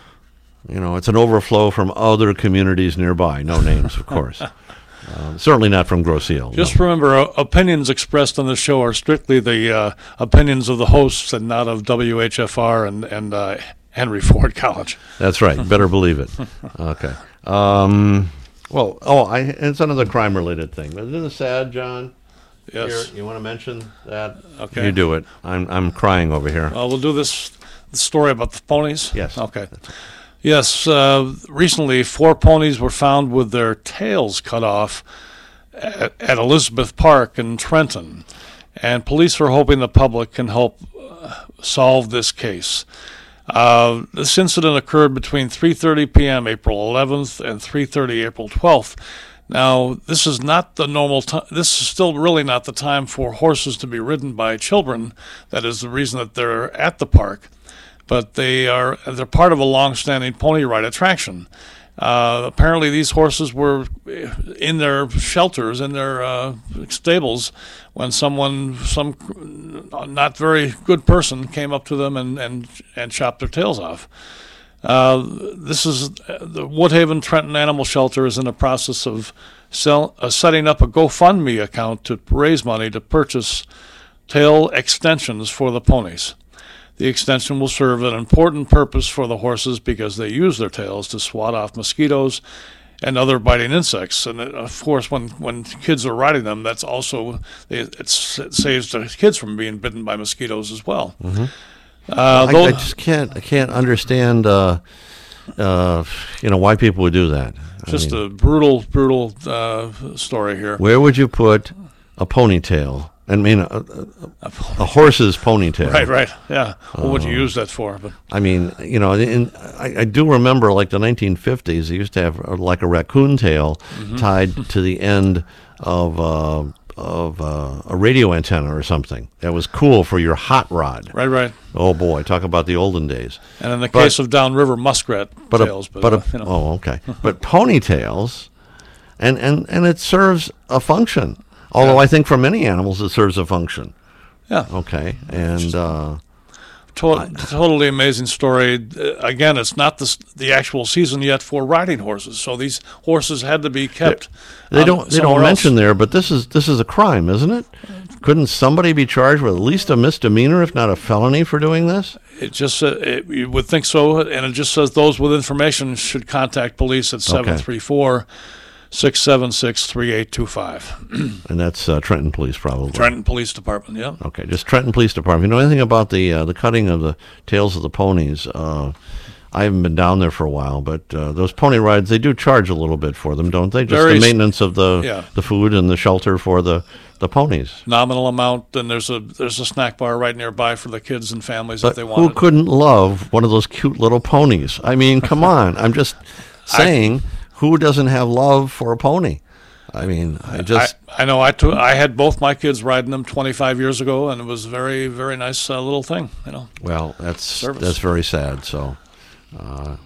you know, it's an overflow from other communities nearby. No names, of course. Uh, certainly not from Grosse Ile. Just no. remember, uh, opinions expressed on the show are strictly the uh, opinions of the hosts and not of W H F R and, and uh, Henry Ford College. That's right. Better believe it. Okay. Um, well, oh, I, it's another crime-related thing. Isn't it sad, John? Yes. Here, you want to mention that? Okay. You do it. I'm I'm crying over here. Well, we'll do this the story about the ponies. Yes. Okay. Yes, uh, recently four ponies were found with their tails cut off at, at Elizabeth Park in Trenton, and police are hoping the public can help uh, solve this case. Uh, this incident occurred between three thirty p.m. April eleventh and three thirty April twelfth. Now, this is not the normal time. This is still really not the time for horses to be ridden by children. That is the reason that they're at the park. But they are they're part of a long-standing pony ride attraction. Uh, apparently, these horses were in their shelters, in their uh, stables, when someone, some not very good person, came up to them and and, and chopped their tails off. Uh, this is the Woodhaven Trenton Animal Shelter is in the process of sell, uh, setting up a GoFundMe account to raise money to purchase tail extensions for the ponies. The extension will serve an important purpose for the horses because they use their tails to swat off mosquitoes and other biting insects. And, uh, of course, when, when kids are riding them, that's also, it, it's, it saves the kids from being bitten by mosquitoes as well. Mm-hmm. Uh, I, though, I just can't, I can't understand, uh, uh, you know, why people would do that. just I mean, a brutal, brutal uh, story here. where would you put a ponytail? I mean, a, a, a horse's ponytail. Right, right, yeah. What would you use that for? But I mean, you know, in, I, I do remember, like the nineteen fifties, they used to have uh, like a raccoon tail Mm-hmm. tied to the end of uh, of uh, a radio antenna or something. That was cool for your hot rod. right, right. Oh boy, talk about the olden days. And in the But- case of downriver muskrat But tails, a, but, but uh, a, you know. oh, okay. But ponytails, and, and, and it serves a function. Although Yeah. I think for many animals it serves a function. Yeah. Okay, and uh, To- totally amazing story. Uh, again, it's not the s- the actual season yet for riding horses, so these horses had to be kept. they um, don't they somewhere don't mention else. there. But this is this is a crime, isn't it? Couldn't somebody be charged with at least a misdemeanor, if not a felony, for doing this? It just uh, it, you would think so, and it just says those with information should contact police at seven three four, six seven six, three eight two five. And that's uh, Trenton Police, probably. Trenton Police Department. Yeah. Okay, just Trenton Police Department. If you know anything about the uh, the cutting of the tails of the ponies, uh, I haven't been down there for a while, but uh, those pony rides, they do charge a little bit for them, don't they? Just Very the s- maintenance of the yeah. the food and the shelter for the, the ponies. Nominal amount, and there's a there's a snack bar right nearby for the kids and families But if they who want it. couldn't love one of those cute little ponies? I mean, come on. I'm just saying, who doesn't have love for a pony? I mean, I just... I, I know I took I had both my kids riding them twenty-five years ago, and it was a very very nice uh, little thing. You know. Well, that's Service. that's very sad. So, uh,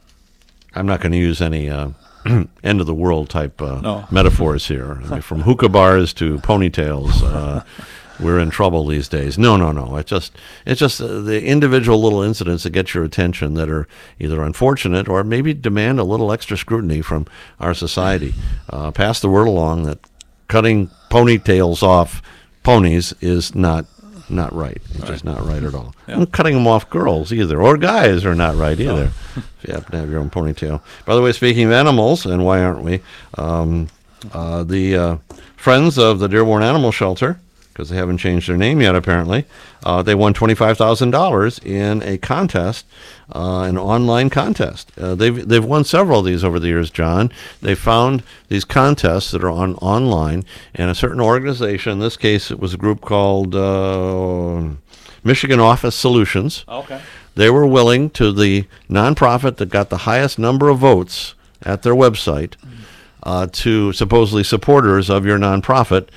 I'm not going to use any uh, end of the world type uh, No. metaphors here. I mean, from hookah bars to ponytails, uh, we're in trouble these days. No, no, no. It's just it's just uh, the individual little incidents that get your attention that are either unfortunate or maybe demand a little extra scrutiny from our society. Uh, pass the word along that cutting ponytails off ponies is not not right. It's just not right at all. Yeah. And cutting them off girls either, or guys are not right either. If you happen to have your own ponytail. By the way, speaking of animals, and why aren't we? Um, uh, the uh, Friends of the Dearborn Animal Shelter, because they haven't changed their name yet apparently, uh, they won twenty-five thousand dollars in a contest, uh, an online contest. Uh, they've they've won several of these over the years, John. They found these contests that are on online, and a certain organization, in this case it was a group called uh, Michigan Office Solutions. Okay. They were willing to, the nonprofit that got the highest number of votes at their website, uh, to supposedly supporters of your nonprofit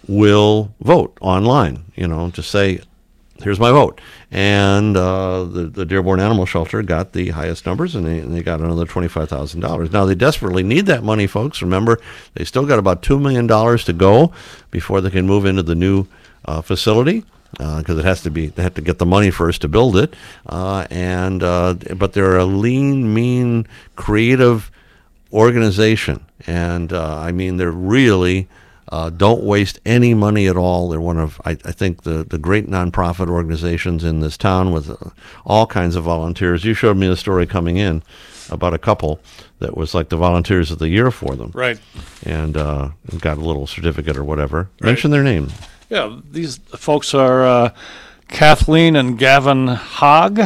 will vote online. You know, just say, here's my vote. And uh, the, the Dearborn Animal Shelter got the highest numbers, and they, and they got another twenty-five thousand dollars. Now, they desperately need that money, folks. Remember, they still got about two million dollars to go before they can move into the new uh, facility. Because uh, it has to be, they have to get the money first to build it, uh, and uh, but they're a lean, mean, creative organization, and uh, I mean they're really uh, don't waste any money at all. They're one of I, I think the the great nonprofit organizations in this town with uh, all kinds of volunteers. You showed me the story coming in about a couple that was like the volunteers of the year for them, Right. and uh, got a little certificate or whatever. Mention their name. Yeah, these folks are uh, Kathleen and Gavin Haag,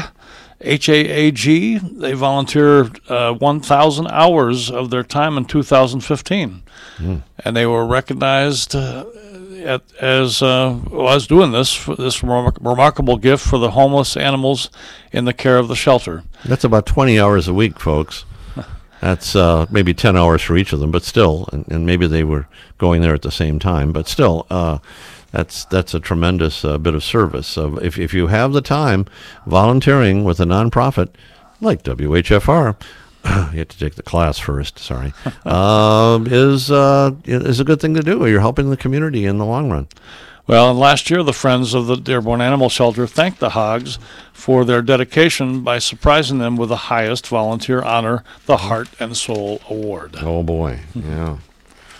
H A A G. They volunteered uh, one thousand hours of their time in two thousand fifteen. Mm. And they were recognized uh, at, as uh, was doing this, for this remar- remarkable gift for the homeless animals in the care of the shelter. That's about twenty hours a week, folks. That's uh, maybe ten hours for each of them, but still, and, and maybe they were going there at the same time, but still, uh, That's that's a tremendous uh, bit of service. So if if you have the time, volunteering with a nonprofit like W H F R, you have to take the class first. Sorry, uh, is uh, is a good thing to do. You're helping the community in the long run. Well, and last year, the Friends of the Dearborn Animal Shelter thanked the Hogs for their dedication by surprising them with the highest volunteer honor, the Heart and Soul Award. Oh boy, yeah.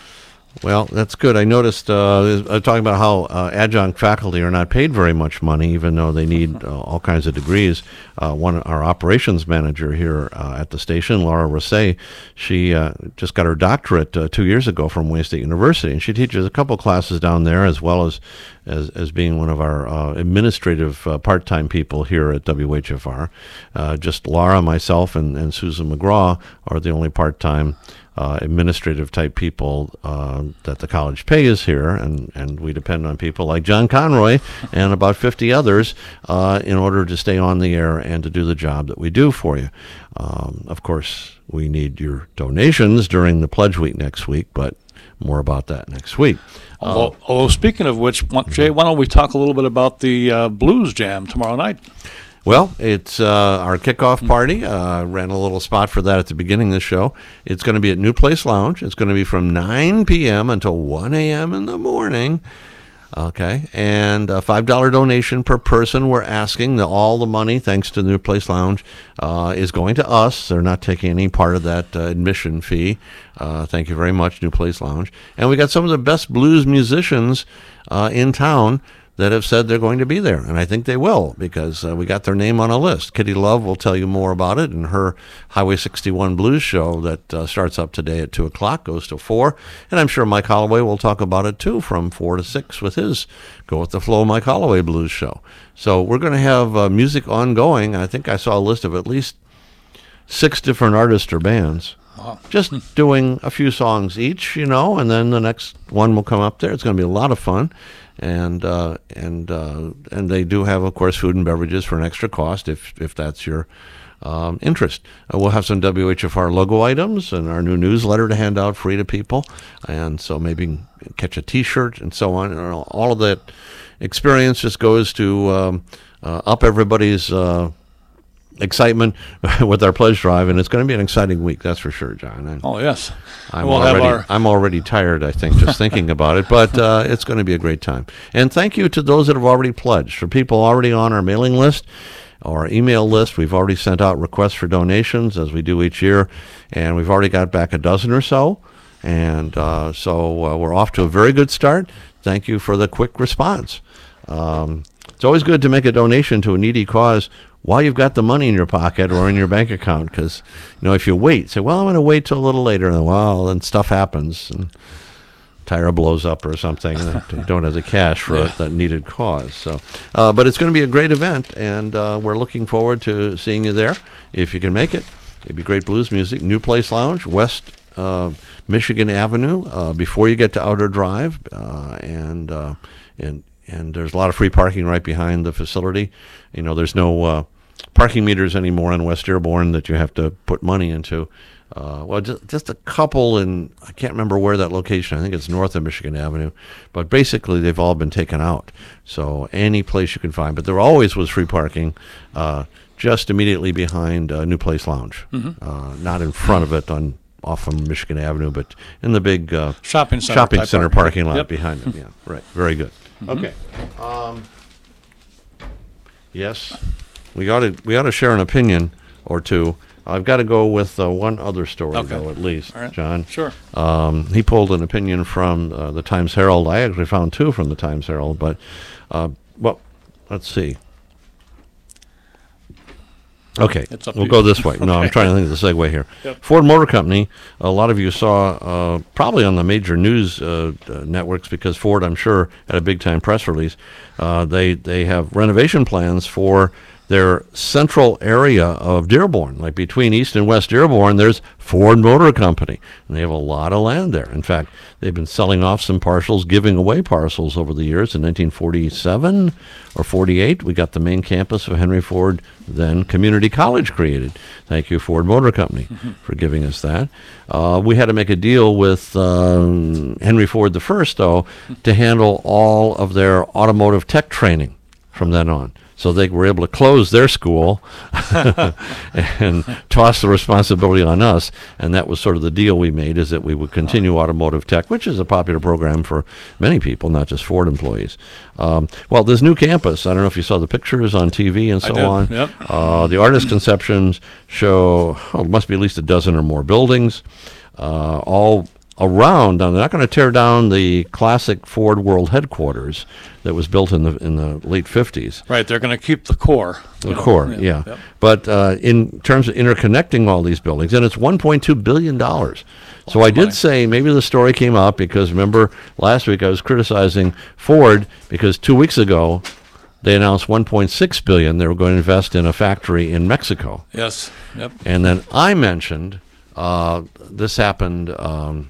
Well, that's good. I noticed, uh, I was talking about how uh, adjunct faculty are not paid very much money, even though they need uh, all kinds of degrees. Uh, one, our operations manager here uh, at the station, Laura Rousset, she uh, just got her doctorate uh, two years ago from Wayne State University, and she teaches a couple classes down there, as well as as, as being one of our uh, administrative uh, part-time people here at W H F R. Uh, just Laura, myself, and, and Susan McGraw are the only part-time Uh, administrative type people uh, that the college pays here, and, and we depend on people like John Conroy and about fifty others uh, in order to stay on the air and to do the job that we do for you. Um, of course, we need your donations during the Pledge Week next week, but more about that next week. Although, uh, although speaking of which, Jay, why don't we talk a little bit about the uh, Blues Jam tomorrow night? Well, it's uh, our kickoff party. Uh, ran a little spot for that at the beginning of the show. It's going to be at New Place Lounge. It's going to be from nine p.m. until one a.m. in the morning. Okay, and a five dollars donation per person. We're asking that all the money, thanks to New Place Lounge, uh, is going to us. They're not taking any part of that uh, admission fee. Uh, thank you very much, New Place Lounge. And we got some of the best blues musicians uh, in town that have said they're going to be there, and I think they will, because uh, we got their name on a list. Kitty Love will tell you more about it in her Highway sixty-one Blues show that uh, starts up today at two o'clock, goes to four, and I'm sure Mike Holloway will talk about it too from four to six with his Go With the Flow Mike Holloway Blues show. So we're going to have uh, music ongoing. I think I saw a list of at least six different artists or bands. Wow. Just doing a few songs each, you know, and then the next one will come up there. It's going to be a lot of fun. And uh, and uh, and they do have, of course, food and beverages for an extra cost if if that's your um, interest. Uh, we'll have some W H F R logo items and our new newsletter to hand out free to people, and so maybe catch a T-shirt and so on. And all of that experience just goes to um, uh, up everybody's Uh, excitement with our pledge drive, and it's going to be an exciting week, that's for sure, John. I, oh yes, I'm we'll already have our... I'm already tired, I think, just thinking about it. But uh, it's going to be a great time. And thank you to those that have already pledged. For people already on our mailing list, our email list, we've already sent out requests for donations, as we do each year, and we've already got back a dozen or so. And uh, so uh, we're off to a very good start. Thank you for the quick response. Um, it's always good to make a donation to a needy cause while you've got the money in your pocket or in your bank account, because, you know, if you wait, say, well, I'm going to wait till a little later, and well, then stuff happens, and tire blows up or something, and you don't have the cash for yeah. that needed cause. So, uh, but it's going to be a great event, and uh, we're looking forward to seeing you there, if you can make it. It'd be great blues music. New Place Lounge, West uh, Michigan Avenue, uh, before you get to Outer Drive, uh, and uh, and and there's a lot of free parking right behind the facility. You know, there's no uh, parking meters anymore in West Dearborn that you have to put money into. Uh, well, just, just a couple in, I can't remember where that location, I think it's north of Michigan Avenue, but basically they've all been taken out. So any place you can find, but there always was free parking uh, just immediately behind uh, New Place Lounge. Mm-hmm. uh, not in front of it on off of Michigan Avenue, but in the big uh, shopping center, shopping center parking, parking lot yep. behind it. Yeah, right. Very good. Mm-hmm. Okay. Um, yes, we got to we ought to share an opinion or two. I've got to go with uh, one other story, okay. though, at least, right. John. Sure. Um, he pulled an opinion from uh, the Times Herald. I actually found two from the Times Herald, but, uh, well, let's see. Okay, we'll go this way. No, okay. I'm trying to think of the segue here. Yep. Ford Motor Company, a lot of you saw uh, probably on the major news uh, uh, networks, because Ford, I'm sure, had a big-time press release. Uh, they, they have renovation plans for their central area of Dearborn. Like between East and West Dearborn, there's Ford Motor Company, and they have a lot of land there. In fact, they've been selling off some parcels, giving away parcels over the years. In nineteen forty-seven or forty-eight, we got the main campus of Henry Ford, then Community College, created. Thank you, Ford Motor Company, mm-hmm. for giving us that. Uh, we had to make a deal with um, Henry Ford the First, though, to handle all of their automotive tech training from then on. So they were able to close their school and toss the responsibility on us. And that was sort of the deal we made, is that we would continue automotive tech, which is a popular program for many people, not just Ford employees. Um, well, this new campus, I don't know if you saw the pictures on T V and so I did. on. Yep. Uh, the artist conceptions show, oh, it must be at least a dozen or more buildings, uh, all around. Now, they're not going to tear down the classic Ford World headquarters that was built in the in the late fifties. Right, they're going to keep the core. The core, yeah. yeah. Yep. But uh, in terms of interconnecting all these buildings, and it's one point two billion dollars. So I did money. say maybe the story came up because, remember, last week I was criticizing Ford because two weeks ago they announced one point six billion dollars they were going to invest in a factory in Mexico. Yes, yep. And then I mentioned, uh, this happened, um,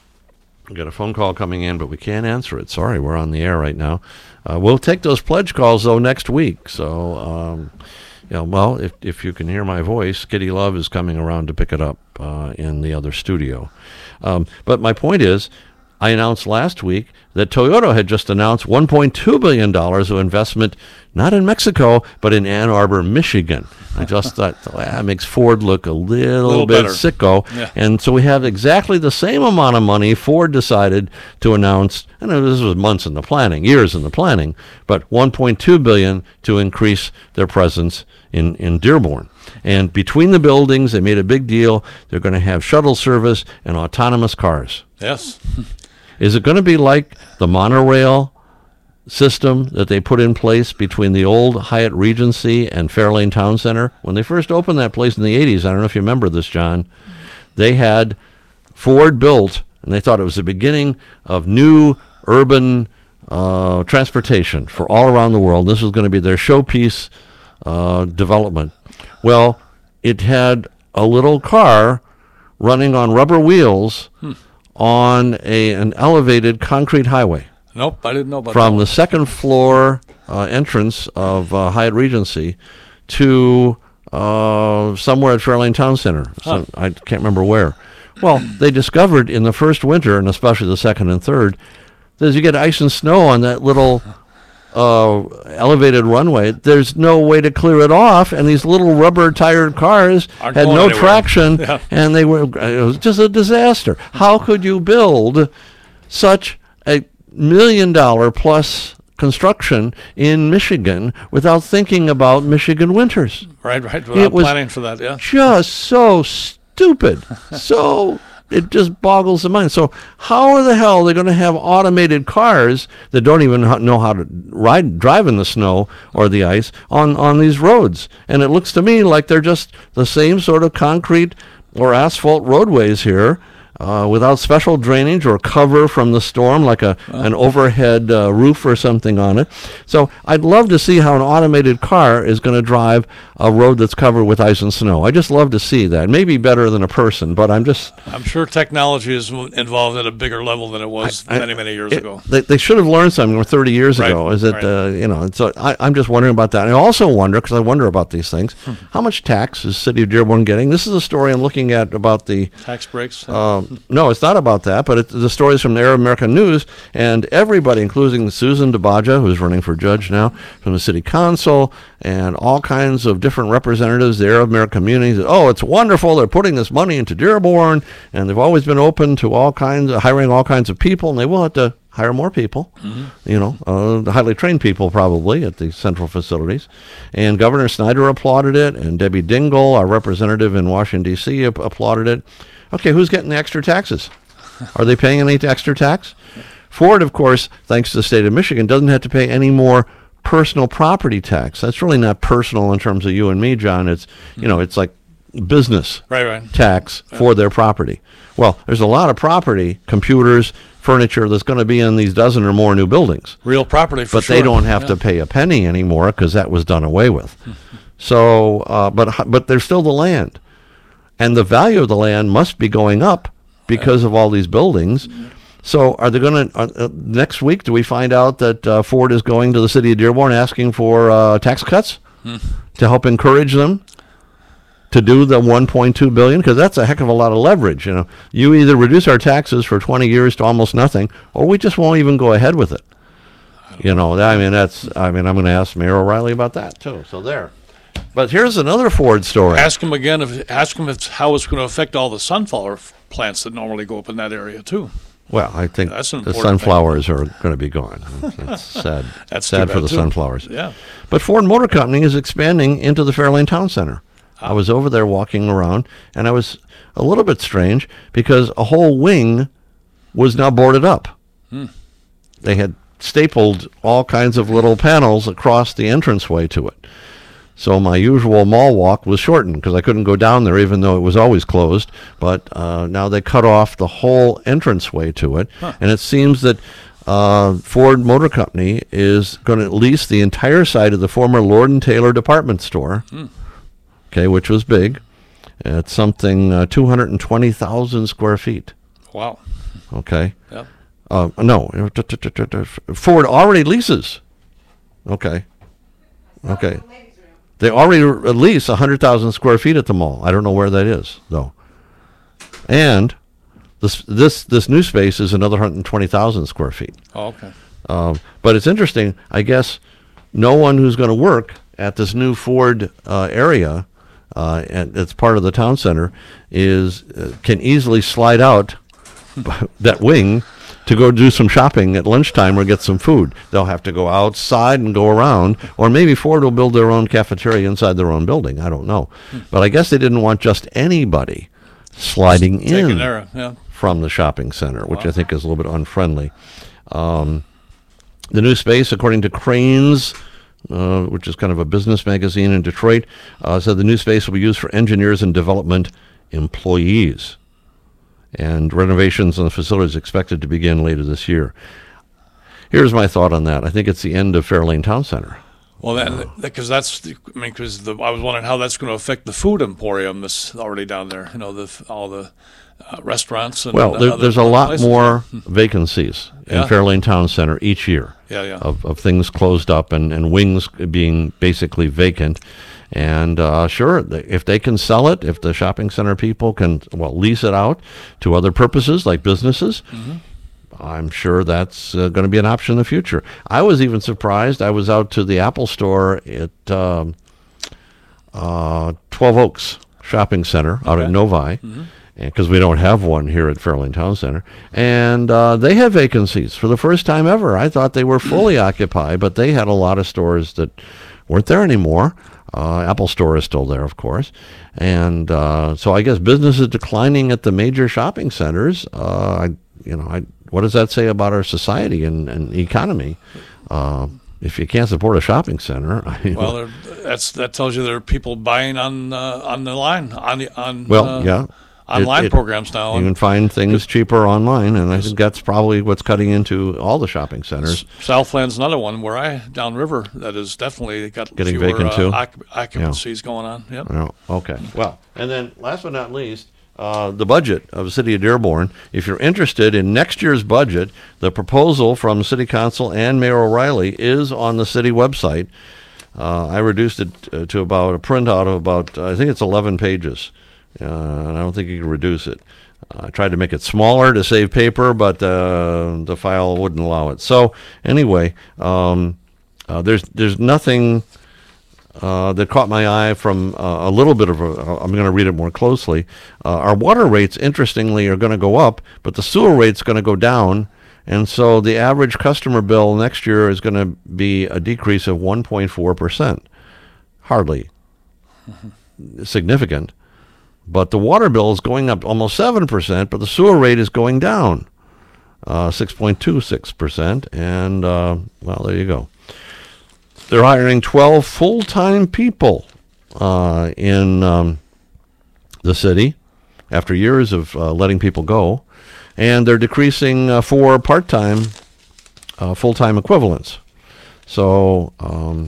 we got a phone call coming in, but we can't answer it. Sorry, we're on the air right now. Uh, we'll take those pledge calls, though, next week. So, um, you know, well, if if you can hear my voice, Kitty Love is coming around to pick it up uh, in the other studio. Um, but my point is, I announced last week that Toyota had just announced one point two billion dollars of investment, not in Mexico, but in Ann Arbor, Michigan. I just thought well, that makes Ford look a little, little bit better. sicko. Yeah. And so we have exactly the same amount of money Ford decided to announce, and this was months in the planning, years in the planning, but one point two billion dollars to increase their presence in, in Dearborn. And between the buildings, they made a big deal. They're going to have shuttle service and autonomous cars. Yes. Is it going to be like the monorail system that they put in place between the old Hyatt Regency and Fairlane Town Center? When they first opened that place in the eighties, I don't know if you remember this, John, they had Ford built, and they thought it was the beginning of new urban uh, transportation for all around the world. This was going to be their showpiece uh, development. Well, it had a little car running on rubber wheels hmm. on a an elevated concrete highway. Nope, I didn't know about from that. the second floor uh, entrance of uh, Hyatt Regency to uh, somewhere at Fairlane Town Center. Huh. So I can't remember where. Well, they discovered in the first winter, and especially the second and third, that as you get ice and snow on that little uh, elevated runway, there's no way to clear it off, and these little rubber-tired cars Aren't had going no anywhere. traction, Yeah. and they were it was just a disaster. How could you build such a million-dollar plus construction in Michigan without thinking about Michigan winters? Right, right. It Without was planning for that, yeah. Just so stupid. so it just boggles the mind. So how the hell are they going to have automated cars that don't even ho- know how to ride, drive in the snow or the ice on, on these roads? And it looks to me like they're just the same sort of concrete or asphalt roadways here. Uh, without special drainage or cover from the storm, like a an overhead uh, roof or something on it. So I'd love to see how an automated car is going to drive a road that's covered with ice and snow. I just love to see that. Maybe better than a person, but I'm just... I'm sure technology is involved at a bigger level than it was I- I- many, many years it- ago. They, they should have learned something thirty years Right, ago. Is it, right. uh, you know, so I, I'm just wondering about that. And I also wonder, because I wonder about these things, how much tax is City of Dearborn getting? This is a story I'm looking at about the... Tax breaks. Um, no, it's not about that, but it, the stories from the Arab American News, and everybody, including Susan DeBaja, who's running for judge now, from the city council, and all kinds of different representatives, the Arab American community, oh, it's wonderful, they're putting this money into Dearborn, and they've always been open to all kinds of, hiring all kinds of people, and they will have to hire more people, mm-hmm. you know, uh, the highly trained people probably at the central facilities. And Governor Snyder applauded it, and Debbie Dingell, our representative in Washington, D C, ap- applauded it. Okay, who's getting the extra taxes? Are they paying any extra tax? Ford, of course, thanks to the state of Michigan, doesn't have to pay any more personal property tax. That's really not personal in terms of you and me, John. It's, you know, it's like business Right, right. tax for their property. Well, there's a lot of property, computers, furniture that's going to be in these dozen or more new buildings. Real property for But sure. they don't have Yeah. to pay a penny anymore because that was done away with. So, uh, but but there's still the land. And the value of the land must be going up because of all these buildings. So are they going to, uh, uh, next week, do we find out that uh, Ford is going to the city of Dearborn asking for uh, tax cuts to help encourage them to do the one point two billion dollars? Because that's a heck of a lot of leverage. You know, you either reduce our taxes for twenty years to almost nothing, or we just won't even go ahead with it. You know, I mean, that's, I mean, I'm going to ask Mayor O'Reilly about that too. So there. But here's another Ford story. Ask him again. If ask him if how it's going to affect all the sunflower f- plants that normally go up in that area too. Well, I think That's an the important sunflowers are going to be gone. It's sad. That's sad too for bad, the too. sunflowers. Yeah. But Ford Motor Company is expanding into the Fairlane Town Center. I was over there walking around, and I was a little bit strange because a whole wing was now boarded up. Hmm. They had stapled all kinds of little panels across the entranceway to it. So my usual mall walk was shortened because I couldn't go down there even though it was always closed. But uh, now they cut off the whole entranceway to it. Huh. And it seems that uh, Ford Motor Company is going to lease the entire site of the former Lord and Taylor department store, hmm. okay, which was big. It's something uh, two hundred twenty thousand square feet. Wow. Okay. Yeah. Uh, no, Ford already leases. Okay. Okay. They already lease one hundred thousand square feet at the mall. I don't know where that is, though. And this this this new space is another one hundred twenty thousand square feet. Oh, okay. Um, but it's interesting. I guess no one who's going to work at this new Ford uh, area, uh, and it's part of the town center, is uh, can easily slide out that wing to go do some shopping at lunchtime or get some food. They'll have to go outside and go around, or maybe Ford will build their own cafeteria inside their own building. I don't know. Hmm. But I guess they didn't want just anybody sliding just in there, yeah. from the shopping center, which wow. I think is a little bit unfriendly. Um, the new space, according to Cranes, uh, which is kind of a business magazine in Detroit, uh, said the new space will be used for engineers and development employees. And renovations on the facility is expected to begin later this year. Here's my thought on that. I think it's the end of Fairlane Town Center. Well, then, because that's, the, I mean, because I was wondering how that's going to affect the food emporium that's already down there. You know, the all the uh, restaurants and well, there, there's a lot places. more vacancies yeah. in Fairlane Town Center each year. Yeah, yeah. Of, of things closed up and, and wings being basically vacant. And uh, sure, if they can sell it, if the shopping center people can, well, lease it out to other purposes like businesses, mm-hmm. I'm sure that's uh, going to be an option in the future. I was even surprised. I was out to the Apple store at um, uh, Twelve Oaks Shopping Center out okay. at Novi, mm-hmm. because we don't have one here at Fairlane Town Center. And uh, they had vacancies for the first time ever. I thought they were fully occupied, but they had a lot of stores that weren't there anymore. Uh, Apple Store is still there, of course. And uh, so I guess business is declining at the major shopping centers. Uh, I, you know, I, what does that say about our society and, and economy? Uh, if you can't support a shopping center, I, well, there, that's that tells you there are people buying on uh, on the line on the on well, uh, yeah. online it, it, programs now. You can find things cheaper online, and I think that's probably what's cutting into all the shopping centers. Southland's another one where I downriver that is definitely got getting fewer, vacant uh, too. Occup- occupancies yeah. going on. Yep. Oh, okay. Well, and then last but not least, uh, the budget of the city of Dearborn. If you're interested in next year's budget, the proposal from City Council and Mayor O'Reilly is on the city website. Uh, I reduced it uh, to about a printout of about uh, I think it's eleven pages. Uh, and I don't think you can reduce it. Uh, I tried to make it smaller to save paper, but uh, the file wouldn't allow it. So anyway, um, uh, there's there's nothing uh, that caught my eye from uh, a little bit of a, I'm going to read it more closely. Uh, our water rates, interestingly, are going to go up, but the sewer rate's going to go down. And so the average customer bill next year is going to be a decrease of one point four percent. Hardly mm-hmm. significant. But the water bill is going up almost seven percent, but the sewer rate is going down uh, six point two six percent. And, uh, well, there you go. They're hiring twelve full-time people uh, in um, the city after years of uh, letting people go. And they're decreasing uh, four part-time, uh, full-time equivalents. So... Um,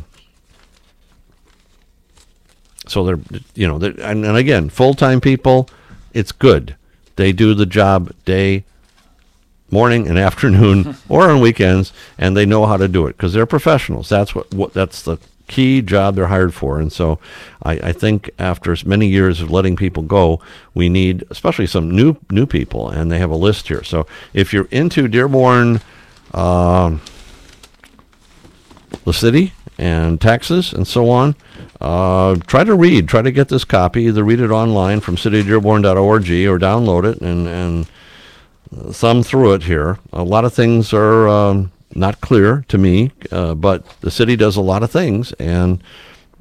So they're, you know, they're, and, and again, full-time people, it's good. They do the job day, morning, and afternoon, or on weekends, and they know how to do it because they're professionals. That's what, what that's the key job they're hired for. And so, I, I think after many years of letting people go, we need, especially some new new people, and they have a list here. So if you're into Dearborn, um, the city, and taxes and so on, uh, try to read, try to get this copy, either read it online from city of dearborn dot org or download it and, and thumb through it here. A lot of things are um, not clear to me, uh, but the city does a lot of things, and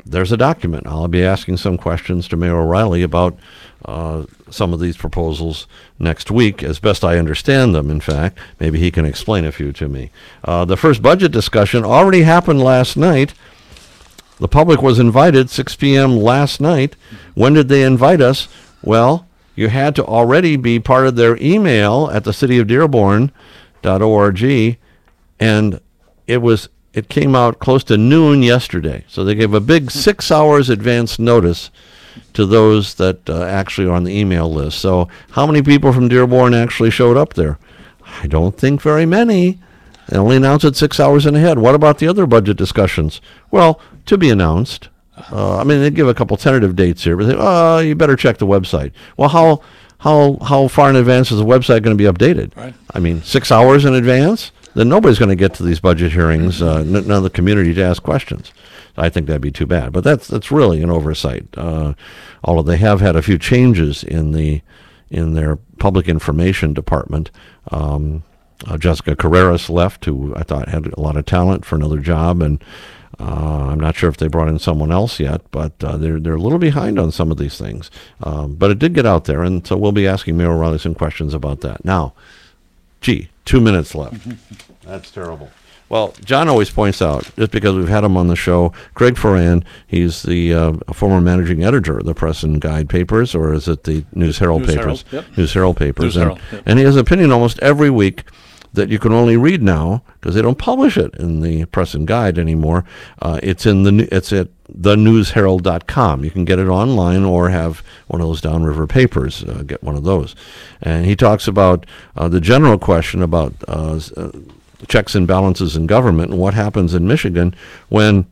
there's a document. I'll be asking some questions to Mayor O'Reilly about uh, some of these proposals next week, as best I understand them, in fact. Maybe he can explain a few to me. Uh, the first budget discussion already happened last night. The public was invited six p.m. last night. When did they invite us? Well, you had to already be part of their email at the city of dearborn dot org, and it was it came out close to noon yesterday. So they gave a big six hours advance notice to those that uh, actually are on the email list. So how many people from Dearborn actually showed up there? I don't think very many. They only announced it six hours in ahead. What about the other budget discussions? Well, to be announced. Uh, I mean, they give a couple tentative dates here, but they, oh, you better check the website. Well, how how how far in advance is the website going to be updated? Right. I mean, six hours in advance? Then nobody's going to get to these budget hearings, uh, n- none of the community to ask questions. I think that'd be too bad. But that's that's really an oversight. Uh, although they have had a few changes in the in their public information department. Um, uh, Jessica Carreras left, who I thought had a lot of talent for another job, and uh, I'm not sure if they brought in someone else yet. But uh, they're they're a little behind on some of these things. Um, but it did get out there, and so we'll be asking Mayor O'Reilly some questions about that. Now, gee, two minutes left. That's terrible. Well, John always points out, just because we've had him on the show, Craig Foran, he's the uh, former managing editor of the Press and Guide papers, or is it the News Herald News papers? Herald, yep. News Herald papers. News and, Herald, yep. and he has an opinion almost every week that you can only read now because they don't publish it in the Press and Guide anymore. Uh, it's in the it's at the news herald dot com. You can get it online or have one of those downriver papers. Uh, get one of those. And he talks about uh, the general question about uh, uh, checks and balances in government and what happens in Michigan when,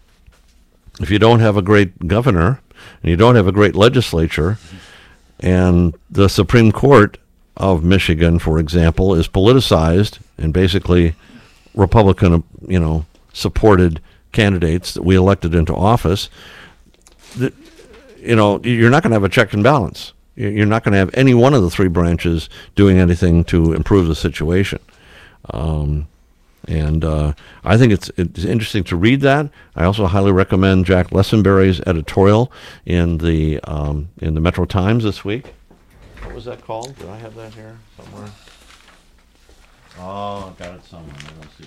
if you don't have a great governor and you don't have a great legislature, and the Supreme Court of Michigan, for example, is politicized and basically Republican, you know, supported candidates that we elected into office, that, you know, you're not going to have a check and balance. You're not going to have any one of the three branches doing anything to improve the situation. Um, and uh, I think it's it's interesting to read that. I also highly recommend Jack Lessenberry's editorial in the um, in the Metro Times this week. What was that called? Did I have that here somewhere? Oh, I've got it somewhere. I don't see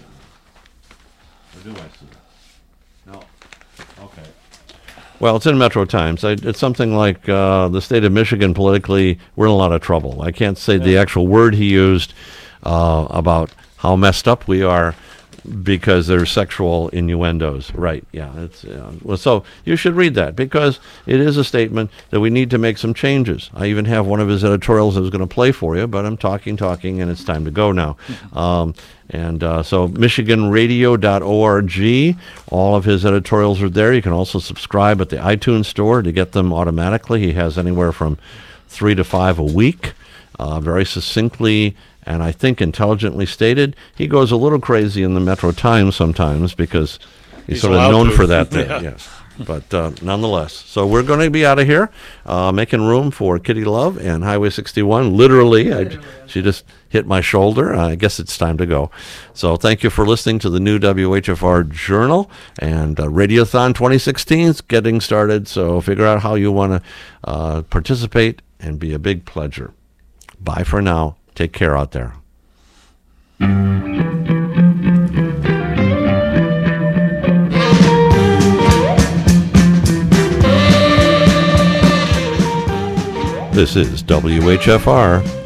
it. Or do I see it? No. Okay. Well, it's in Metro Times. I, it's something like uh, the state of Michigan politically, we're in a lot of trouble. I can't say yeah. the actual word he used uh, about how messed up we are because there's sexual innuendos. Right, yeah. It's uh, well, so you should read that because it is a statement that we need to make some changes. I even have one of his editorials I was going to play for you, but I'm talking, talking, and it's time to go now. Um, and uh, so michigan radio dot org, all of his editorials are there. You can also subscribe at the iTunes store to get them automatically. He has anywhere from three to five a week, uh, very succinctly and I think intelligently stated. He goes a little crazy in the Metro Times sometimes because he's, he's sort of known to. for that there, yeah. yes. But uh, nonetheless, so we're going to be out of here, uh, making room for Kitty Love and Highway sixty-one. Literally, I, she just hit my shoulder. I guess it's time to go. So thank you for listening to the new W H F R Journal, and uh, Radiothon twenty sixteen is getting started. So figure out how you want to uh, participate and be a big pledger. Bye for now. Take care out there. This is W H F R,